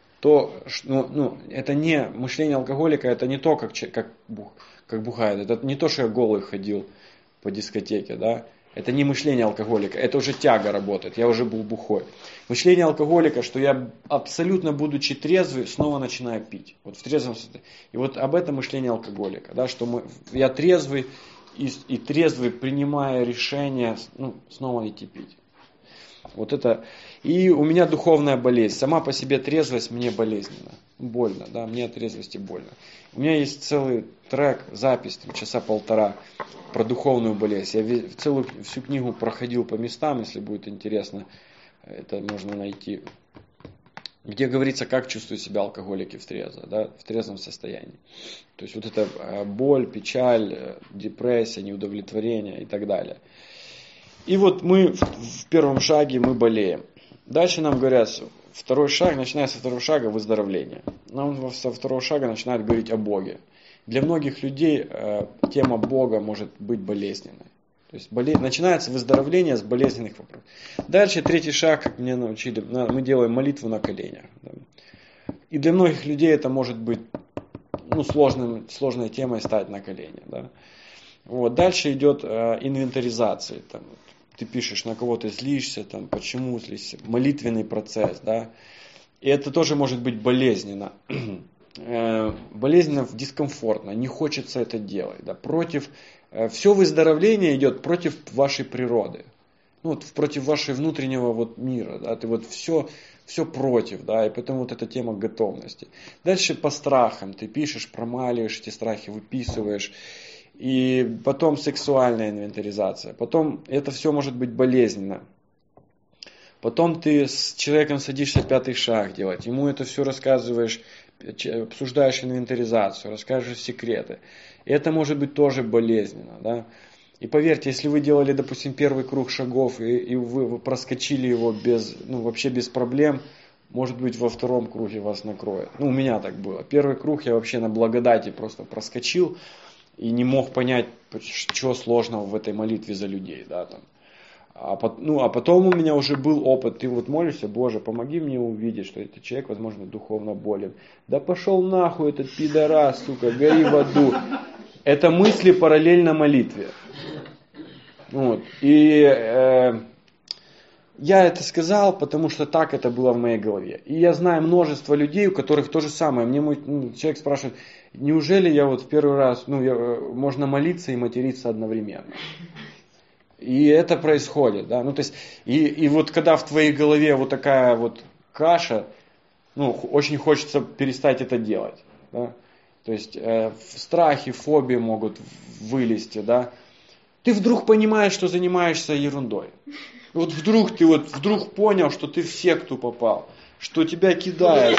Это не мышление алкоголика, это не то, как бухает. Это не то, что я голый ходил по дискотеке, да. Это не мышление алкоголика, это уже тяга работает, я уже был бухой. Мышление алкоголика, что я абсолютно будучи трезвый, снова начинаю пить. Вот в трезвом состоянии. И вот об этом мышление алкоголика, да, что я трезвый и трезвый, принимая решение, снова идти пить. Вот это. И у меня духовная болезнь. Сама по себе трезвость мне болезненна. Больно, да, мне от трезвости больно. У меня есть целый трек, запись, часа полтора, про духовную болезнь. Я всю книгу проходил по местам, если будет интересно, это можно найти. Где говорится, как чувствуют себя алкоголики в трезвом состоянии. То есть вот это боль, печаль, депрессия, неудовлетворение и так далее. И вот мы в первом шаге мы болеем. Дальше нам говорят, второй шаг, начиная со второго шага, выздоровление. Нам со второго шага начинают говорить о Боге. Для многих людей тема Бога может быть болезненной. То есть начинается выздоровление с болезненных вопросов. Дальше третий шаг, как меня научили, мы делаем молитву на коленях. И для многих людей это может быть сложной темой стать на колени. Да. Вот. Дальше идет инвентаризация. Ты пишешь, на кого ты злишься, почему злишься, молитвенный процесс. Да. И это тоже может быть болезненно. Болезненно, дискомфортно, не хочется это делать. Да. Все выздоровление идет против вашей природы. Против вашего внутреннего мира. Да. Ты все против, да, и поэтому вот эта тема готовности. Дальше по страхам. Ты пишешь, промаливаешь эти страхи, выписываешь. И потом сексуальная инвентаризация. Потом это все может быть болезненно. Потом ты с человеком садишься пятый шаг делать. Ему это все рассказываешь, обсуждаешь инвентаризацию, расскажешь секреты. И это может быть тоже болезненно. Да? И поверьте, если вы делали, допустим, первый круг шагов, и вы проскочили его вообще без проблем, может быть, во втором круге вас накроет. У меня так было. Первый круг я вообще на благодати просто проскочил. И не мог понять, что сложного в этой молитве за людей. Да, А потом у меня уже был опыт. Ты молишься, Боже, помоги мне увидеть, что этот человек, возможно, духовно болен. Да пошел нахуй этот пидорас, сука, гори в аду. Это мысли параллельно молитве. И я это сказал, потому что так это было в моей голове. И я знаю множество людей, у которых то же самое. Мне человек спрашивает, неужели я в первый раз, можно молиться и материться одновременно? И это происходит, да. То есть, и вот когда в твоей голове вот такая вот каша, очень хочется перестать это делать, да. То есть, страхи, фобии могут вылезти, да. Ты вдруг понимаешь, что занимаешься ерундой. Вдруг ты вдруг понял, что ты в секту попал, что тебя кидают.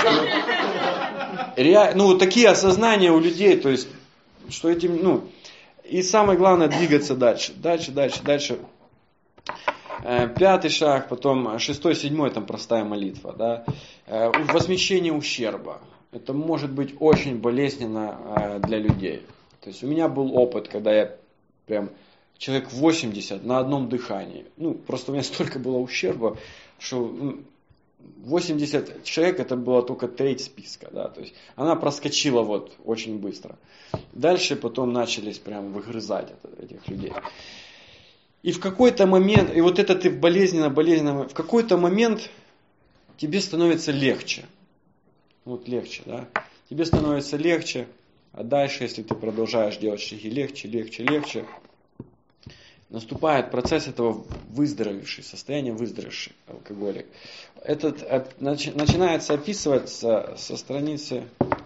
Такие осознания у людей, то есть, что этим, и самое главное двигаться дальше. Дальше. Пятый шаг, потом шестой, седьмой, там простая молитва, да. Возмещение ущерба. Это может быть очень болезненно для людей. То есть у меня был опыт, когда я прям человек 80 на одном дыхании. Ну, просто у меня столько было ущерба, что 80 человек это было только треть списка, да, то есть она проскочила вот очень быстро. Дальше потом начались прям выгрызать этих людей. И в какой-то момент, и вот это ты болезненно, в какой-то момент тебе становится легче. Вот легче, да. Тебе становится легче, а дальше, если ты продолжаешь делать шаги легче, наступает процесс этого выздоровевший, состояние выздоровевший алкоголик. Этот начинается описываться со страницы...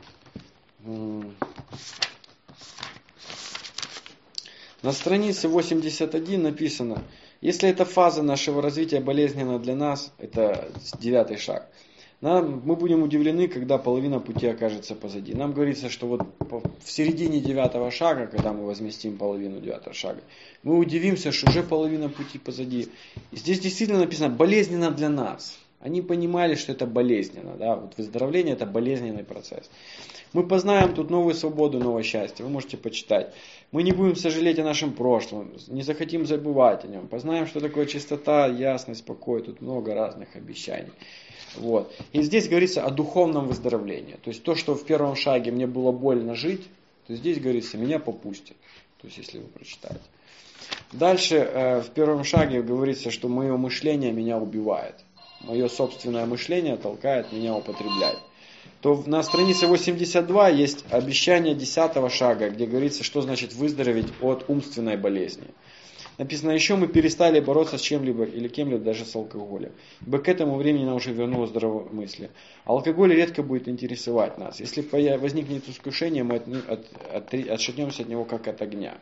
На странице 81 написано, если эта фаза нашего развития болезненна для нас, это 9 шаг, мы будем удивлены, когда половина пути окажется позади. Нам говорится, что вот в середине 9 шага, когда мы возместим половину 9 шага, мы удивимся, что уже половина пути позади. И здесь действительно написано, болезненно для нас. Они понимали, что это болезненно. Да? Вот выздоровление это болезненный процесс. Мы познаем тут новую свободу, новое счастье. Вы можете почитать. Мы не будем сожалеть о нашем прошлом, не захотим забывать о нем. Познаем, что такое чистота, ясность, покой. Тут много разных обещаний. Вот. И здесь говорится о духовном выздоровлении. То есть то, что в первом шаге мне было больно жить, то здесь говорится, меня попустит. То есть если вы прочитаете. Дальше в первом шаге говорится, что мое мышление меня убивает. Мое собственное мышление толкает меня употреблять. То на странице 82 есть обещание 10 шага, где говорится, что значит выздороветь от умственной болезни. Написано, еще мы перестали бороться с чем-либо или кем-либо, даже с алкоголем. Ибо к этому времени нам уже вернулось здравомыслие. Алкоголь редко будет интересовать нас. Если возникнет искушение, мы отшатнемся от него как от огня.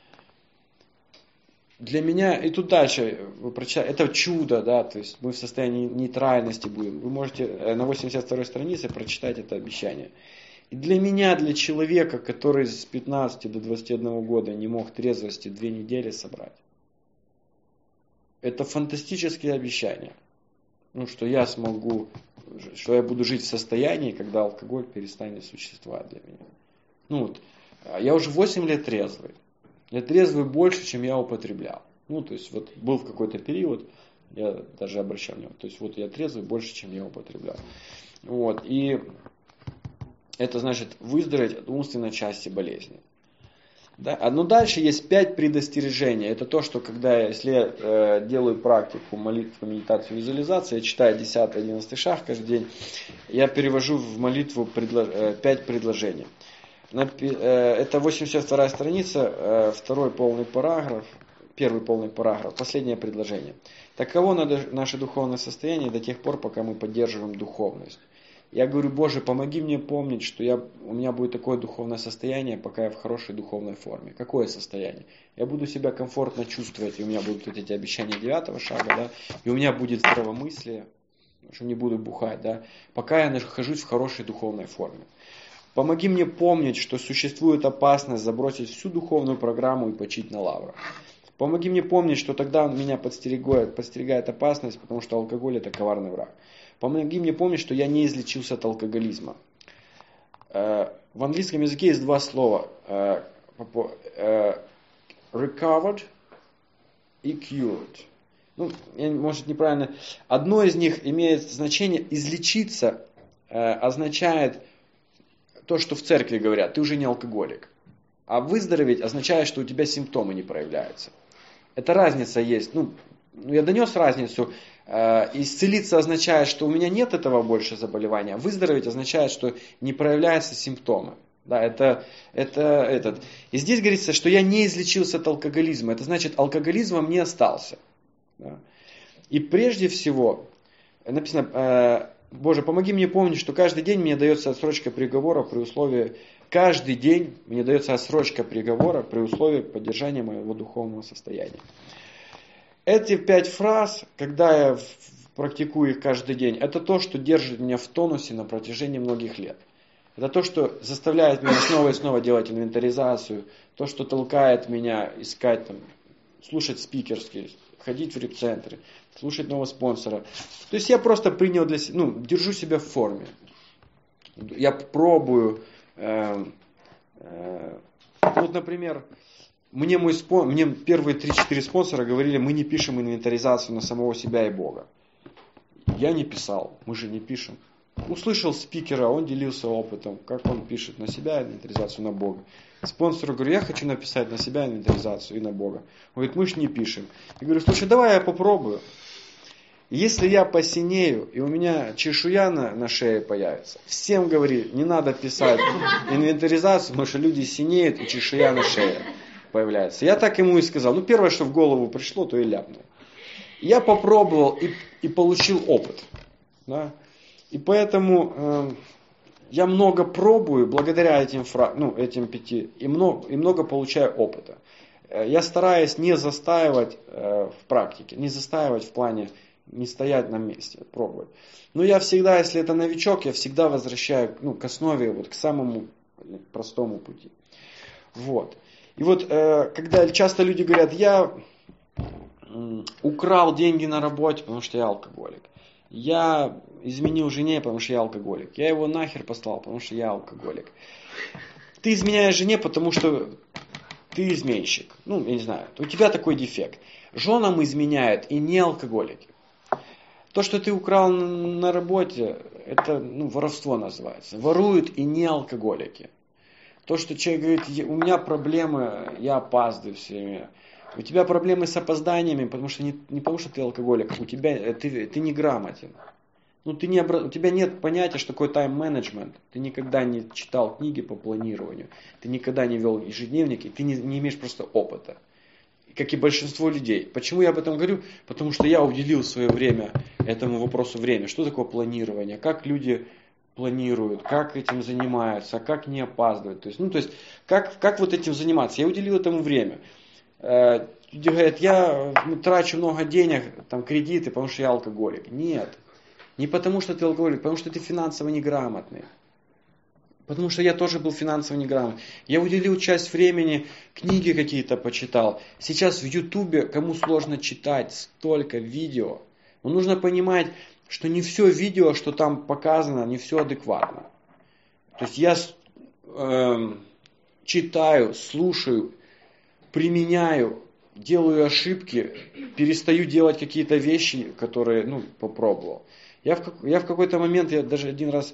Для меня, и тут дальше, вы прочитаете, это чудо, да, то есть мы в состоянии нейтральности будем. Вы можете на 82 странице прочитать это обещание. И для меня, для человека, который с 15 до 21 года не мог трезвости 2 недели собрать, это фантастические обещания. Ну, что я смогу, что я буду жить в состоянии, когда алкоголь перестанет существовать для меня. Ну вот, я уже 8 лет трезвый. Я трезвый больше, чем я употреблял. Ну, то есть, вот был в какой-то период, я даже обращал внимание, то есть, вот я трезвый больше, чем я употреблял. Вот, и это значит выздороветь от умственной части болезни. Да? Но дальше есть 5 предостережений. Это то, что когда если я делаю практику молитвы, медитацию, визуализацию, я читаю 10-11 шаг каждый день, я перевожу в молитву 5 предложений. Это 82 страница, второй полный параграф, первый полный параграф, последнее предложение. Таково наше духовное состояние до тех пор, пока мы поддерживаем духовность. Я говорю, Боже, помоги мне помнить, что у меня будет такое духовное состояние, пока я в хорошей духовной форме. Какое состояние? Я буду себя комфортно чувствовать, и у меня будут вот эти обещания 9 шага, да, и у меня будет здравомыслие, что не буду бухать, да, пока я нахожусь в хорошей духовной форме. Помоги мне помнить, что существует опасность забросить всю духовную программу и почить на лаврах. Помоги мне помнить, что тогда меня подстерегает опасность, потому что алкоголь это коварный враг. Помоги мне помнить, что я не излечился от алкоголизма. В английском языке есть 2 слова. Recovered и cured. Ну, может неправильно. Одно из них имеет значение излечиться, означает то, что в церкви говорят, ты уже не алкоголик. А выздороветь означает, что у тебя симптомы не проявляются. Эта разница есть. Ну, я донес разницу. Исцелиться означает, что у меня нет этого больше заболевания. Выздороветь означает, что не проявляются симптомы. Да, И здесь говорится, что я не излечился от алкоголизма. Это значит, алкоголизм во мне остался. Да. И прежде всего, написано, Боже, помоги мне помнить, что каждый день мне дается отсрочка приговора при условии, каждый день мне дается отсрочка приговора при условии поддержания моего духовного состояния. Эти 5 фраз, когда я практикую их каждый день, это то, что держит меня в тонусе на протяжении многих лет. Это то, что заставляет меня снова и снова делать инвентаризацию, то, что толкает меня искать, слушать спикерские, ходить в репцентры, слушать нового спонсора. То есть я просто принял для себя, держу себя в форме. Я пробую, вот, например, мне первые 3-4 спонсора говорили, мы не пишем инвентаризацию на самого себя и Бога. Я не писал, мы же не пишем. Услышал спикера, он делился опытом, как он пишет на себя инвентаризацию, на Бога. Спонсору говорю, я хочу написать на себя инвентаризацию и на Бога. Он говорит, мы же не пишем. Я говорю, слушай, давай я попробую. Если я посинею, и у меня чешуя на шее появится, всем говори, не надо писать инвентаризацию, потому что люди синеют, и чешуя на шее появляется. Я так ему и сказал. Ну, первое, что в голову пришло, то и ляпнул. Я попробовал и получил опыт. Да? И поэтому я много пробую, благодаря этим 5, и много получаю опыта. Я стараюсь не застаивать в практике, не застаивать в плане, не стоять на месте, пробовать. Но я всегда, если это новичок, я всегда возвращаю к основе, к самому простому пути. Вот. И вот, когда часто люди говорят, я украл деньги на работе, потому что я алкоголик. Я изменил жене, потому что я алкоголик. Я его нахер послал, потому что я алкоголик. Ты изменяешь жене, потому что ты изменщик. Я не знаю, у тебя такой дефект. Женам изменяют и не алкоголики. То, что ты украл на работе, это воровство называется. Воруют и не алкоголики. То, что человек говорит, у меня проблемы, я опаздываю все время. У тебя проблемы с опозданиями, потому что не потому что ты алкоголик, ты неграмотен. У тебя нет понятия, что такое тайм-менеджмент. Ты никогда не читал книги по планированию. Ты никогда не вел ежедневники. Ты не имеешь просто опыта. Как и большинство людей. Почему я об этом говорю? Потому что я уделил свое время этому вопросу время. Что такое планирование? Как люди планируют, как этим занимаются, как не опаздывать. То есть как вот этим заниматься? Я уделил этому время. Люди говорят, я трачу много денег, кредиты, потому что я алкоголик. Нет. Не потому что ты алкоголик, потому что ты финансово неграмотный. Потому что я тоже был финансово неграмотный. Я уделил часть времени, книги какие-то почитал. Сейчас в Ютубе, кому сложно читать, столько видео. Но нужно понимать, что не все видео, что там показано, не все адекватно. То есть я читаю, слушаю, применяю, делаю ошибки, перестаю делать какие-то вещи, которые попробовал. Я в какой-то момент, я даже один раз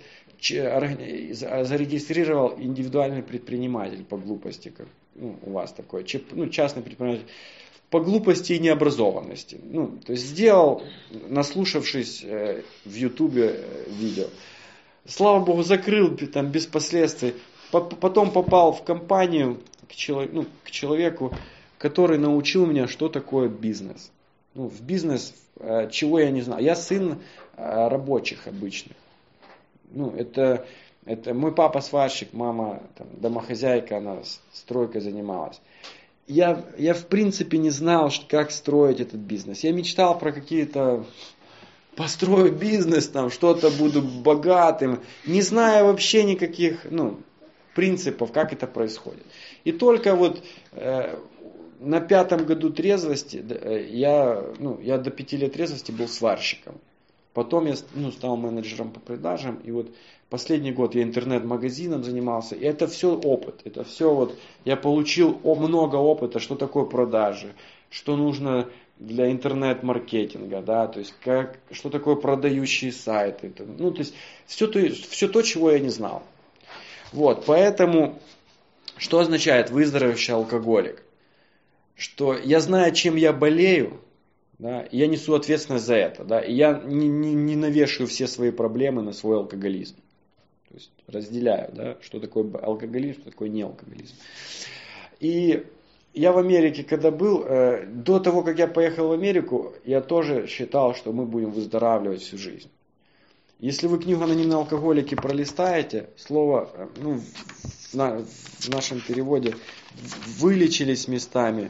зарегистрировал индивидуальный предприниматель по глупости, как у вас такой, частный предприниматель, по глупости и необразованности. То есть сделал, наслушавшись в Ютубе видео. Слава Богу, закрыл без последствий. Потом попал в компанию к человеку, который научил меня, что такое бизнес. В бизнес, чего я не знал. Я сын рабочих обычных. Это мой папа сварщик, мама домохозяйка, она стройкой занималась. Я в принципе не знал, как строить этот бизнес. Я мечтал про какие-то... Построю бизнес, что-то буду богатым. Не зная вообще никаких принципов, как это происходит. И только на 5-м году трезвости, я до 5 лет трезвости был сварщиком. Потом я стал менеджером по продажам. И последний год я интернет-магазином занимался. И это все опыт. Это все я получил много опыта, что такое продажи, что нужно для интернет-маркетинга, да, то есть что такое продающие сайты. То есть все то, чего я не знал. Поэтому, что означает выздоровевший алкоголик? Что я знаю, чем я болею, да, и я несу ответственность за это, да, и я не навешиваю все свои проблемы на свой алкоголизм. То есть разделяю, да, что такое алкоголизм, что такое неалкоголизм. И я в Америке, когда был, до того, как я поехал в Америку, я тоже считал, что мы будем выздоравливать всю жизнь. Если вы книгу «Анонимные алкоголики» пролистаете, слово, в нашем переводе, вылечились местами.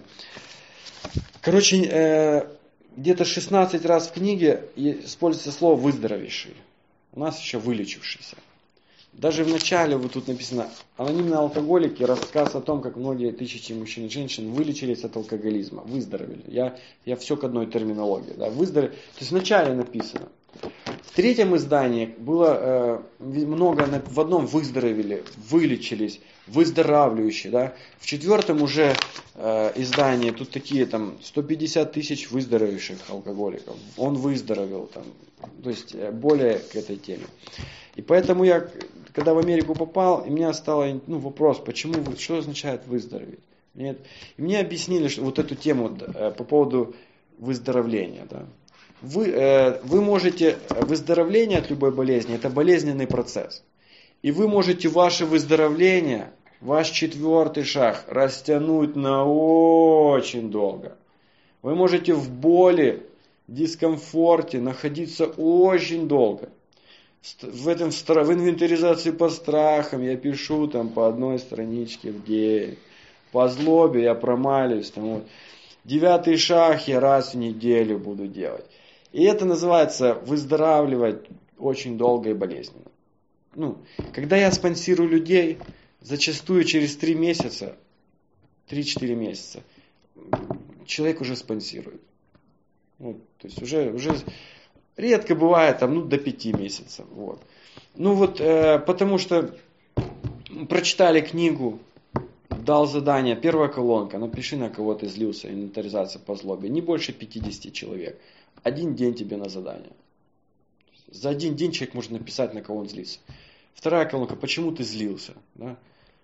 Короче, где-то 16 раз в книге используется слово «выздоровевший». У нас еще «вылечившийся». Даже в начале тут написано «Анонимные алкоголики», рассказ о том, как многие тысячи мужчин и женщин вылечились от алкоголизма, выздоровели. Я все к одной терминологии. Да, выздоровели. То есть в начале написано. В третьем издании было много, в одном выздоровели, вылечились, выздоравливающие. Да? В четвертом уже издании, тут такие там 150 тысяч выздоровевших алкоголиков. Он выздоровел, там, то есть более к этой теме. И поэтому я, когда в Америку попал, и мне стал вопрос, что означает выздороветь? И мне объяснили, что вот эту тему по поводу выздоровления. Да? Вы можете, выздоровление от любой болезни, это болезненный процесс. И вы можете ваше выздоровление, ваш четвертый шаг, растянуть на очень долго. Вы можете в боли, дискомфорте находиться очень долго. В инвентаризации по страхам я пишу там по одной страничке в день. По злобе я промаливаюсь. Там, вот. 9 шаг я раз в неделю буду делать. И это называется выздоравливать очень долго и болезненно. Когда я спонсирую людей, зачастую через 3 месяца, 3-4 месяца, человек уже спонсирует. То есть уже редко бывает до 5 месяцев. Вот. Потому что прочитали книгу, дал задание, первая колонка, напиши, на кого ты злился, инвентаризация по злобе, не больше 50 человек. 1 день тебе на задание. За 1 день человек может написать, на кого он злится. Вторая колонка, почему ты злился? Да?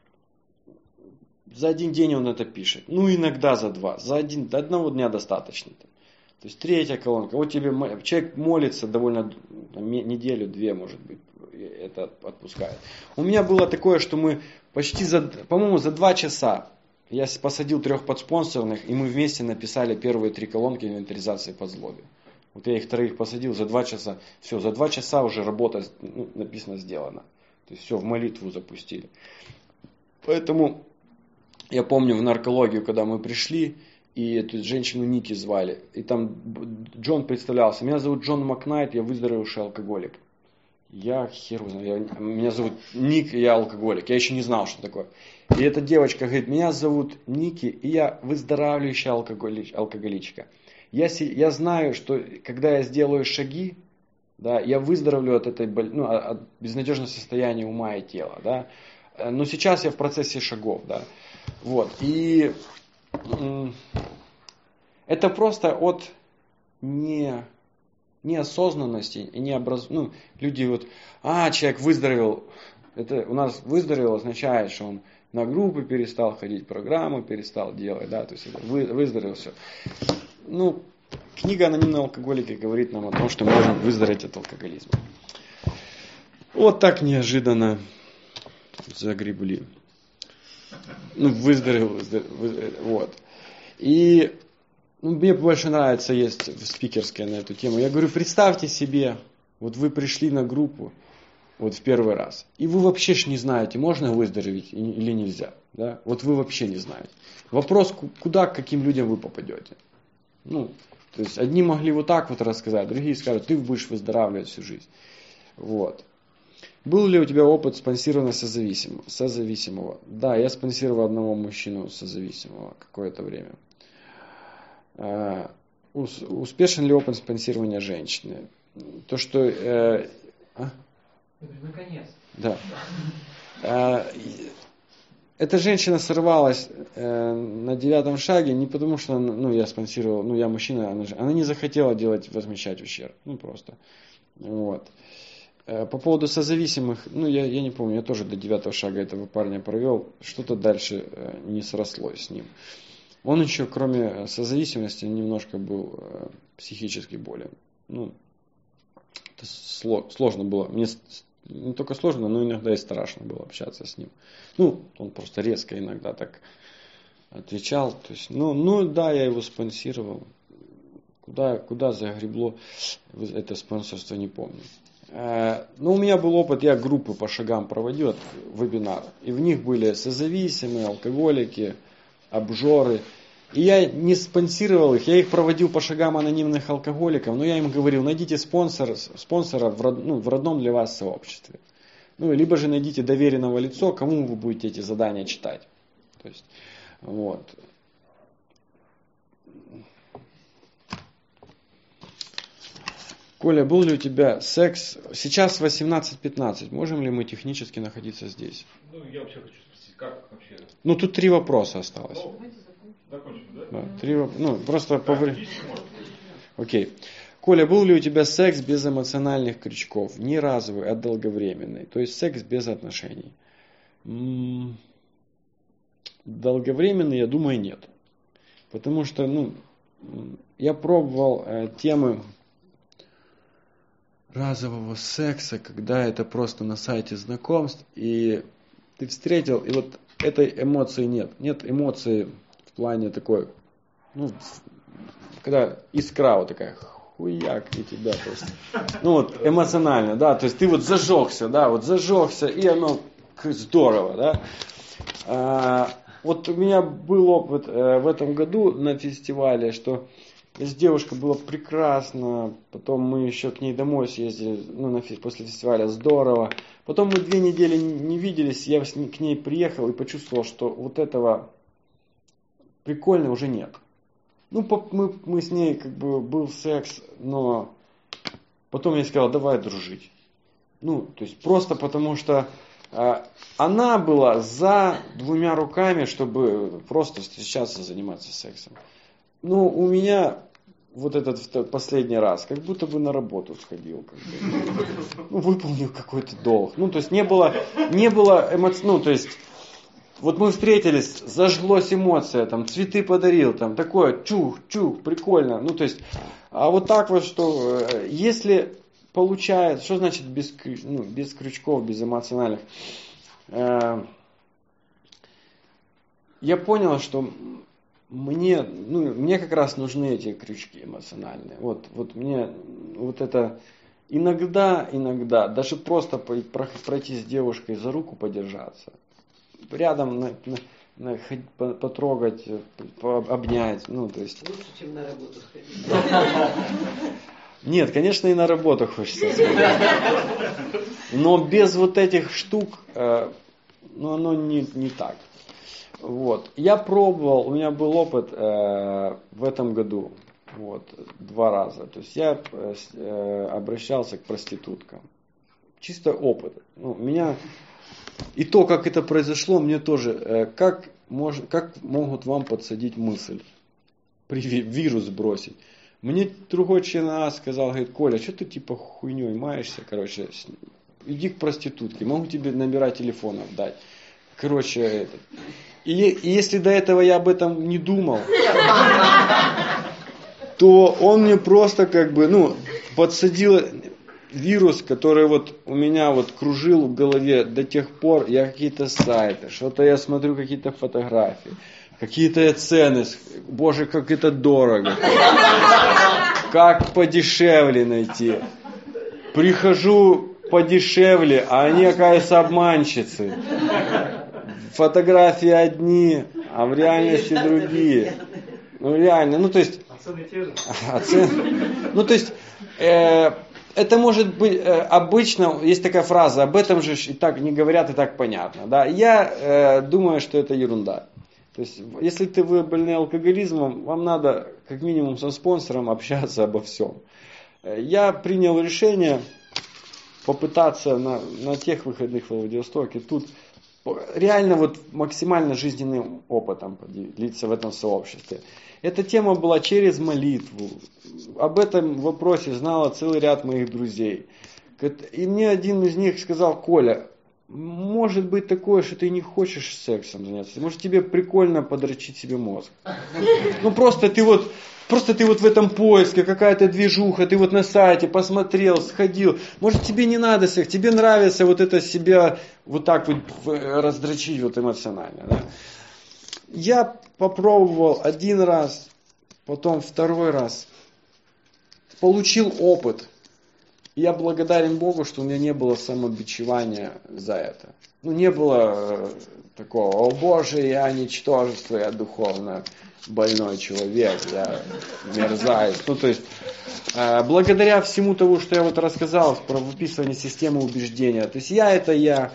За 1 день он это пишет. Иногда за 2. До 1 дня достаточно. То есть 3-я колонка. Вот тебе человек молится довольно неделю-2, может быть, это отпускает. У меня было такое, что мы почти по-моему, за 2 часа я посадил 3 подспонсорных, и мы вместе написали первые 3 колонки инвентаризации по злобе. Вот я их 3 посадил за 2 часа. Все, за 2 часа уже работа написано, сделана. То есть все, в молитву запустили. Поэтому я помню в наркологию, когда мы пришли, и эту женщину Ники звали. И там Джон представлялся. Меня зовут Джон Макнайт, я выздоровевший алкоголик. Я хер знаю. Меня зовут Ник, и я алкоголик. Я еще не знал, что такое. И эта девочка говорит, меня зовут Ники, и я выздоравливающая алкоголичка. Я знаю, что когда я сделаю шаги, да, я выздоровлю от этой от безнадежного состояния ума и тела. Да. Но сейчас я в процессе шагов. Да. Вот. И это просто от неосознанности и люди человек выздоровел. Это у нас выздоровел означает, что он на группы перестал ходить, программу перестал делать, да, то есть выздоровел все. Книга «Анонимные алкоголики» говорит нам о том, что мы можем выздороветь от алкоголизма. Вот так неожиданно загребли. Выздоровел, вот. И мне больше нравится, есть спикерская на эту тему. Я говорю, представьте себе, вот вы пришли на группу, вот в первый раз, и вы вообще не знаете, можно выздороветь или нельзя. Да? Вот вы вообще не знаете. Вопрос, куда, к каким людям вы попадете. То есть одни могли вот так вот рассказать, другие скажут, ты будешь выздоравливать всю жизнь. Вот. Был ли у тебя опыт спонсирования созависимого? Да, я спонсировал одного мужчину созависимого какое-то время. Успешен ли опыт спонсирования женщины? То, что... Наконец. Да. Эта женщина сорвалась на 9 шаге не потому, что я спонсировал, я мужчина, она не захотела возмещать ущерб. Просто. Вот. По поводу созависимых, я не помню, я тоже до 9 шага этого парня провел, что-то дальше не срослось с ним. Он еще, кроме созависимости, немножко был психически болен. Это сложно было. Мне не только сложно, но иногда и страшно было общаться с ним. Он просто резко иногда так отвечал. То есть, да, я его спонсировал. Куда загребло это спонсорство, не помню. У меня был опыт, я группы по шагам проводил, вебинар. И в них были созависимые, алкоголики, обжоры. И я не спонсировал их, я их проводил по шагам анонимных алкоголиков, но я им говорил, найдите спонсора в родном для вас сообществе. Либо же найдите доверенного лица, кому вы будете эти задания читать. То есть, вот. Коля, был ли у тебя секс? Сейчас 18:15. Можем ли мы технически находиться здесь? Ну, я вообще хочу спросить, как вообще? Ну, тут 3 вопроса осталось. Ну, закончим, да? Да, 3 ну, просто Да, поври... Окей. Коля, был ли у тебя секс без эмоциональных крючков? Не разовый, а долговременный. То есть секс без отношений. Долговременный, я думаю, нет. Потому что, я пробовал темы разового секса, когда это просто на сайте знакомств, и ты встретил, и вот этой эмоции нет. Нет эмоции в плане такой, когда искра вот такая, хуяк и тебя просто. Эмоционально, да, то есть ты вот зажегся, и оно здорово, да. Вот у меня был опыт в этом году на фестивале, что с девушкой было прекрасно, потом мы еще к ней домой съездили, после фестиваля здорово. Потом мы 2 недели не виделись, я к ней приехал и почувствовал, что вот этого прикольно уже нет. Мы с ней был секс, но потом я сказал, давай дружить. То есть просто потому что она была за 2 руками, чтобы просто встречаться, заниматься сексом. У меня вот этот последний раз, как будто бы на работу сходил. Выполнил какой-то долг. То есть не было эмоций, то есть вот мы встретились, зажглась эмоция, цветы подарил, такое, чух, прикольно. То есть, а вот так вот, что если получается, что значит без крючков, без эмоциональных? Я понял, что мне как раз нужны эти крючки эмоциональные. Вот мне вот это иногда, даже просто пройти с девушкой за руку подержаться, рядом потрогать, обнять, то есть. Лучше, чем на работу сходить. Нет, конечно, и на работу хочется сходить. Но без вот этих штук, оно не так. Вот. Я пробовал, у меня был опыт в этом году, 2 раза. То есть я обращался к проституткам. Чисто опыт. Меня и то, как это произошло, мне тоже. Как могут вам подсадить мысль, вирус бросить? Мне другой член сказал, говорит, Коля, что ты типа хуйней маешься, иди к проститутке, могу тебе номера телефонов дать. И если до этого я об этом не думал, то он мне просто подсадил вирус, который у меня кружил в голове до тех пор, я какие-то сайты, что-то я смотрю, какие-то фотографии, какие-то цены, боже, как это дорого, как подешевле найти. Прихожу подешевле, а они, оказывается, обманщицы. Фотографии одни, а в реальности другие. Реально, то есть. Цены те же. То есть, это может быть обычно, есть такая фраза, об этом же и так не говорят, и так понятно. Да? Я думаю, что это ерунда. То есть, если вы больны алкоголизмом, вам надо как минимум со спонсором общаться обо всем. Я принял решение попытаться на тех выходных в Владивостоке тут реально максимально жизненным опытом поделиться в этом сообществе. Эта тема была через молитву. Об этом вопросе знало целый ряд моих друзей. И мне один из них сказал, Коля, может быть такое, что ты не хочешь сексом заняться. Может тебе прикольно подрочить себе мозг. Просто ты в этом поиске, какая-то движуха, ты на сайте посмотрел, сходил. Может тебе не надо секс, тебе нравится это себя так раздрочить эмоционально. Да? Я попробовал 1 раз, потом 2 раз. Получил опыт. Я благодарен Богу, что у меня не было самобичевания за это. Не было такого, о Боже, я ничтожество, я духовно больной человек, я мерзавец. То есть, благодаря всему тому, что я рассказал про выписывание системы убеждения, то есть я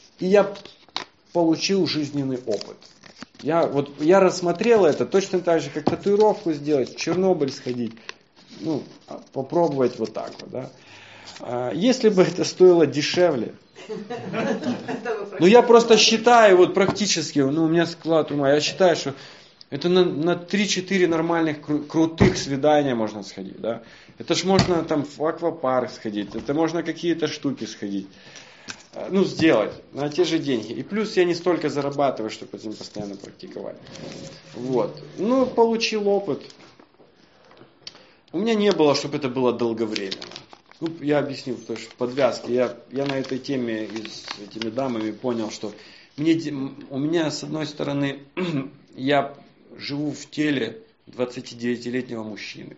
получил жизненный опыт. Я рассмотрел это точно так же, как татуировку сделать, в Чернобыль сходить. попробовать вот так вот, да. Если бы это стоило дешевле, я просто считаю, вот практически, у меня склад ума, я считаю, что это на 3-4 нормальных крутых свидания можно сходить, да. Это ж можно там в аквапарк сходить, это можно какие-то штуки сходить. Сделать на те же деньги. И плюс я не столько зарабатываю, чтобы этим постоянно практиковать. Вот. Получил опыт. У меня не было, чтобы это было долговременно. Я объясню, потому что в подвязке. Я на этой теме с этими дамами понял, что у меня, с одной стороны, я живу в теле 29-летнего мужчины.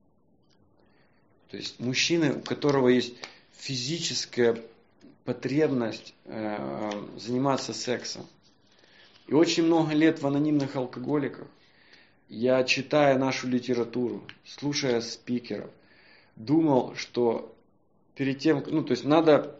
То есть мужчины, у которого есть физическая потребность заниматься сексом. И очень много лет в анонимных алкоголиках я, читая нашу литературу, слушая спикеров, думал, что перед тем, надо,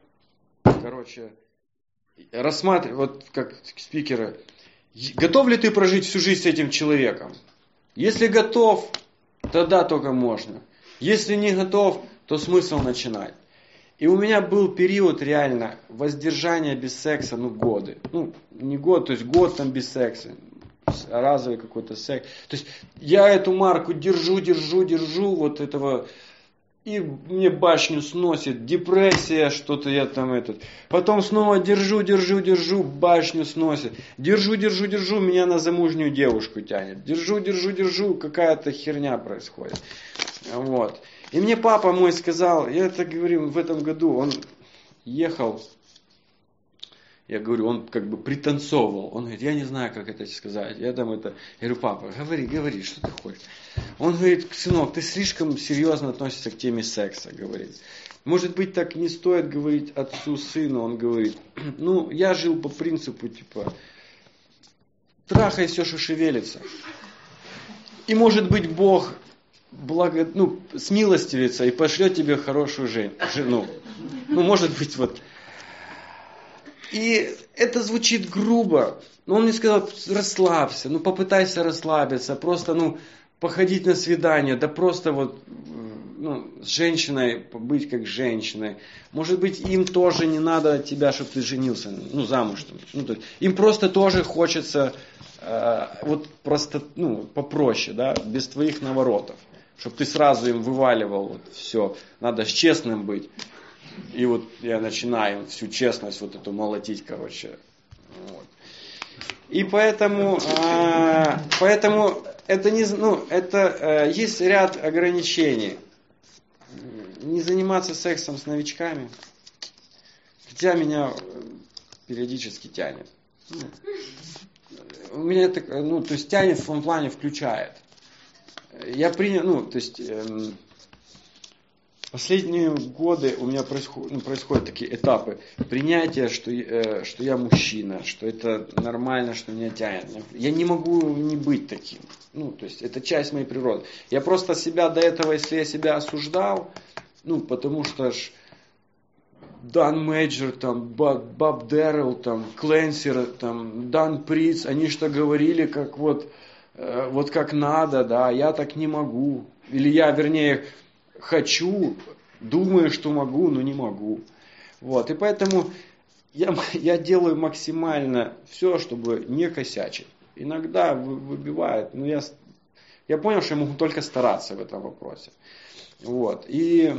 рассматривать, вот как спикеры, готов ли ты прожить всю жизнь с этим человеком? Если готов, тогда только можно. Если не готов, то смысл начинать. И у меня был период реально воздержания без секса, годы. Не год, то есть год там без секса. Разовый какой-то секс. То есть я эту марку держу вот этого. И мне башню сносит, депрессия, что-то я там Потом снова держу, башню сносит. Держу, меня на замужнюю девушку тянет. Держу, какая-то херня происходит. Вот. И мне папа мой сказал, я это говорю, в этом году он ехал, я говорю, он как бы пританцовывал. Он говорит, я не знаю, как это сказать. Я говорю, папа, говори, что ты хочешь. Он говорит, сынок, ты слишком серьезно относишься к теме секса, говорит. Может быть, так не стоит говорить отцу, сыну. Он говорит, я жил по принципу, трахай все, что шевелится. И может быть, Бог смилостивится и пошлет тебе хорошую жену. Может быть, вот. И это звучит грубо. Но он мне сказал, расслабься, попытайся расслабиться, просто, походить на свидание, да просто с женщиной быть как женщиной. Может быть, им тоже не надо от тебя, чтобы ты женился, замуж. То есть, им просто тоже хочется, попроще, да, без твоих наворотов. Чтобы ты сразу им вываливал все. Надо честным быть. И я начинаю всю честность эту молотить, Вот. И поэтому это есть ряд ограничений. Не заниматься сексом с новичками. Хотя меня периодически тянет. Меня то есть тянет в том плане, включает. Я принял, последние годы у меня происходят такие этапы принятия, что я мужчина, что это нормально, что меня тянет. Я не могу не быть таким. То есть это часть моей природы. Я просто себя до этого, если я себя осуждал, потому что Дан Мейджор, Боб Дэрил, Кленсер, Дан Приц, они что говорили, как как надо, да, я так не могу. Или я, хочу, думаю, что могу, но не могу. И поэтому я делаю максимально все, чтобы не косячить. Иногда выбивает, но я понял, что я могу только стараться в этом вопросе. И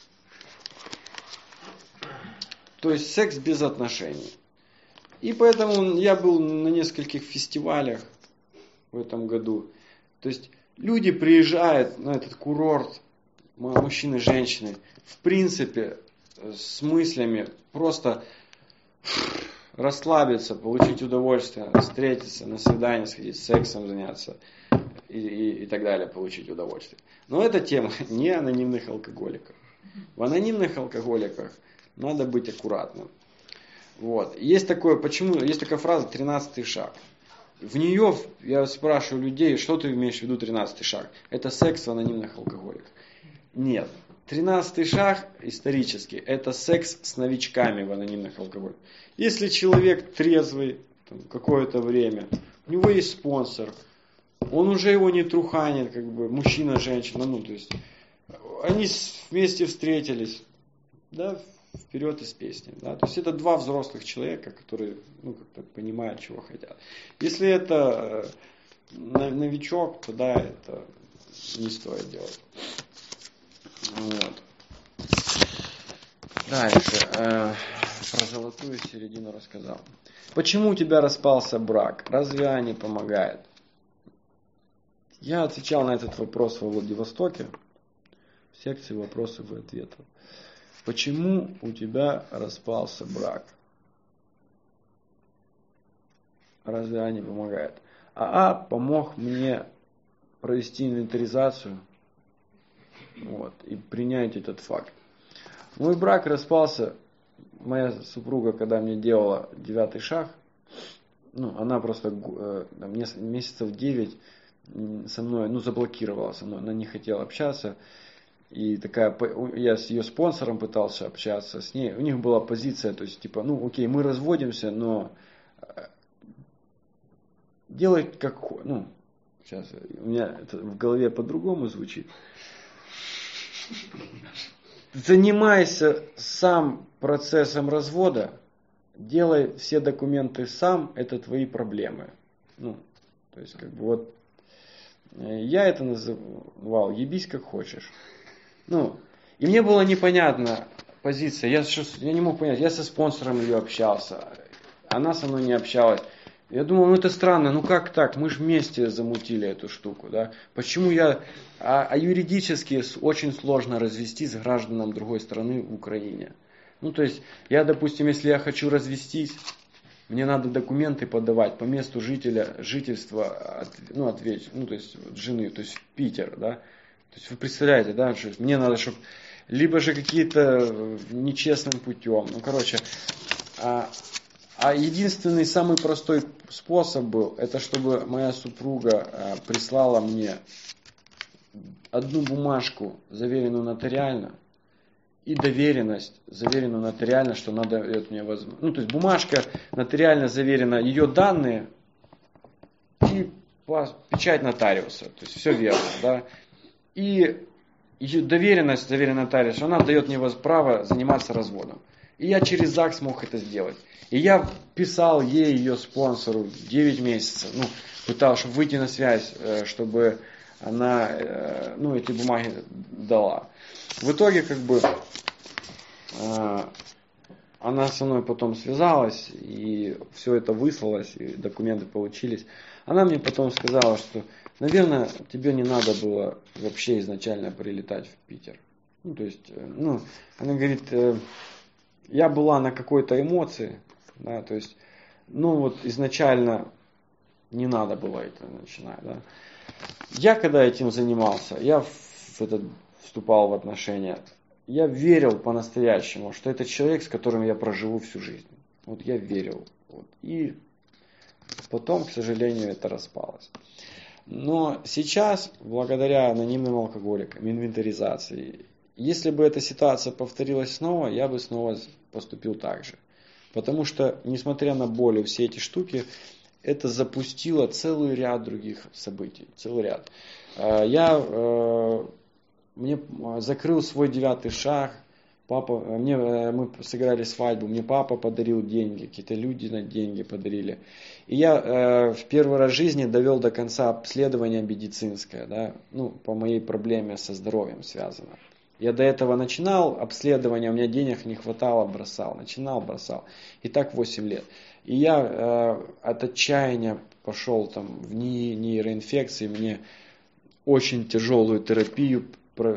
то есть секс без отношений. И поэтому я был на нескольких фестивалях в этом году. То есть люди приезжают на этот курорт, мужчины и женщины, в принципе, с мыслями просто расслабиться, получить удовольствие, встретиться, на свидание сходить, сексом заняться и так далее, получить удовольствие. Но эта тема не анонимных алкоголиков. В анонимных алкоголиках надо быть аккуратным. Есть такая фраза «13-й шаг». В нее я спрашиваю людей, что ты имеешь в виду 13-й шаг? Это секс в анонимных алкоголиках. Нет. 13-й шаг исторически это секс с новичками в анонимных алкоголиках. Если человек трезвый какое-то время, у него есть спонсор, он уже его не труханит, мужчина, женщина, то есть они вместе встретились, да, вперед из песни. Да? То есть это два взрослых человека, которые как-то понимают, чего хотят. Если это новичок, то да, это не стоит делать. Вот. Дальше. Про золотую середину рассказал. Почему у тебя распался брак? Разве они помогают? Я отвечал на этот вопрос во Владивостоке в секции вопросов и ответов. Почему у тебя распался брак? Разве они помогают? АА помог мне провести инвентаризацию и принять этот факт. Мой брак распался, моя супруга, когда мне делала 9-й шаг, она просто месяцев 9 со мной, заблокировала со мной, она не хотела общаться. И я с ее спонсором пытался общаться с ней. У них была позиция, то есть, окей, мы разводимся, но делай как хочешь. Сейчас у меня это в голове по-другому звучит. Занимайся сам процессом развода, делай все документы сам, это твои проблемы. То есть, я это называл «ебись как хочешь». И мне было непонятна позиция, я не мог понять, я со спонсором ее общался, она со мной не общалась. Я думал, это странно, как так, мы же вместе замутили эту штуку, да? Почему а юридически очень сложно развестись с гражданом другой страны в Украине. То есть, допустим, если я хочу развестись, мне надо документы подавать по месту жительства, то есть жены, то есть в Питер, да? То есть вы представляете, да, что мне надо, чтобы либо же какие-то нечестным путем, а единственный самый простой способ был, это чтобы моя супруга прислала мне одну бумажку, заверенную нотариально, и доверенность, заверенную нотариально, что она дает мне возможность. То есть бумажка нотариально заверена, ее данные и печать нотариуса. То есть все верно, да. И доверенность, заверенная нотариусом, она дает мне право заниматься разводом. И я через ЗАГС мог это сделать. И я писал ей, ее спонсору 9 месяцев. Пытался, чтобы выйти на связь, чтобы она эти бумаги дала. В итоге, она со мной потом связалась, и все это выслалось, и документы получились. Она мне потом сказала, что, наверное, тебе не надо было вообще изначально прилетать в Питер. Она говорит, я была на какой-то эмоции, да, то есть, изначально не надо было это начинать, да. Я когда этим занимался, я вступал в отношения, я верил по-настоящему, что это человек, с которым я проживу всю жизнь. Я верил. И потом, к сожалению, это распалось. Но сейчас, благодаря анонимным алкоголикам, инвентаризации, если бы эта ситуация повторилась снова, я бы снова поступил так же. Потому что, несмотря на боль и все эти штуки, это запустило целый ряд других событий. Целый ряд. Мне закрыл свой 9-й шаг. Мы сыграли свадьбу, мне папа подарил деньги, какие-то люди на деньги подарили. И я в первый раз в жизни довел до конца обследование медицинское, да, по моей проблеме со здоровьем связано. Я до этого начинал обследование, у меня денег не хватало, бросал. Бросал. И так 8 лет. И я от отчаяния пошел в нейроинфекции, мне очень тяжелую терапию,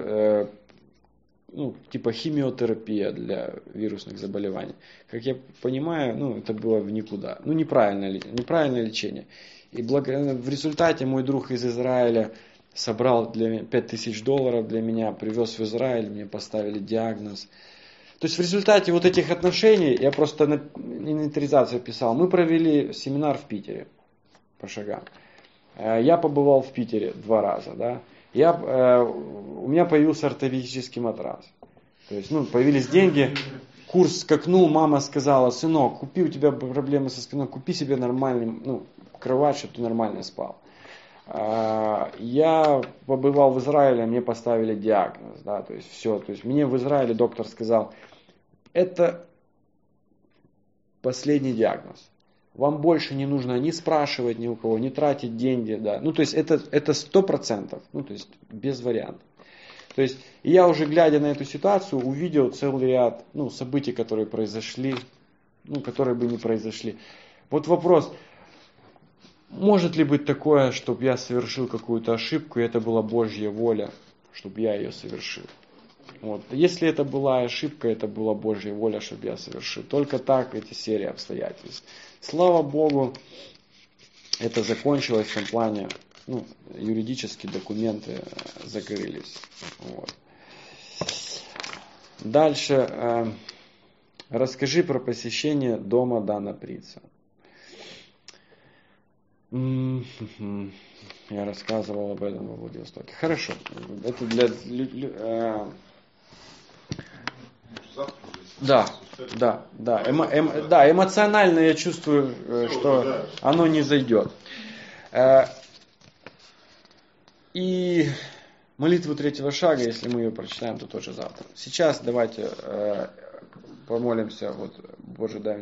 химиотерапия для вирусных заболеваний. Как я понимаю, это было в никуда. Неправильное лечение. И в результате мой друг из Израиля собрал $5000 для меня, привез в Израиль, мне поставили диагноз. То есть в результате этих отношений, я просто на инвентаризацию писал, мы провели семинар в Питере по шагам. Я побывал в Питере 2 раза, да. У меня появился ортопедический матрас. То есть, появились деньги, курс скакнул, мама сказала, сынок, купи, у тебя проблемы со спиной, купи себе нормальную кровать, чтобы ты нормально спал. Я побывал в Израиле, мне поставили диагноз, да, то есть все. То есть мне в Израиле доктор сказал, это последний диагноз. Вам больше не нужно ни спрашивать ни у кого, ни тратить деньги, да. Ну, то есть это 100%, ну, то есть без вариантов. То есть я уже глядя на эту ситуацию увидел целый ряд, ну, событий, которые произошли, ну, которые бы не произошли. Вот вопрос, может ли быть такое, чтобы я совершил какую-то ошибку, и это была Божья воля, чтобы я ее совершил? Вот. Если это была ошибка, это была Божья воля, чтобы я совершил. Только так эти серии обстоятельств. Слава Богу, это закончилось в том плане, ну, юридические документы закрылись. Вот. Дальше. Расскажи про посещение дома Дана Прица. Я рассказывал об этом во Владивостоке. Хорошо. Это для... Да. Эмоционально я чувствую, что оно не зайдет. И молитву третьего шага, если мы ее прочитаем, то тоже завтра. Сейчас давайте помолимся. Вот, Боже, дай мне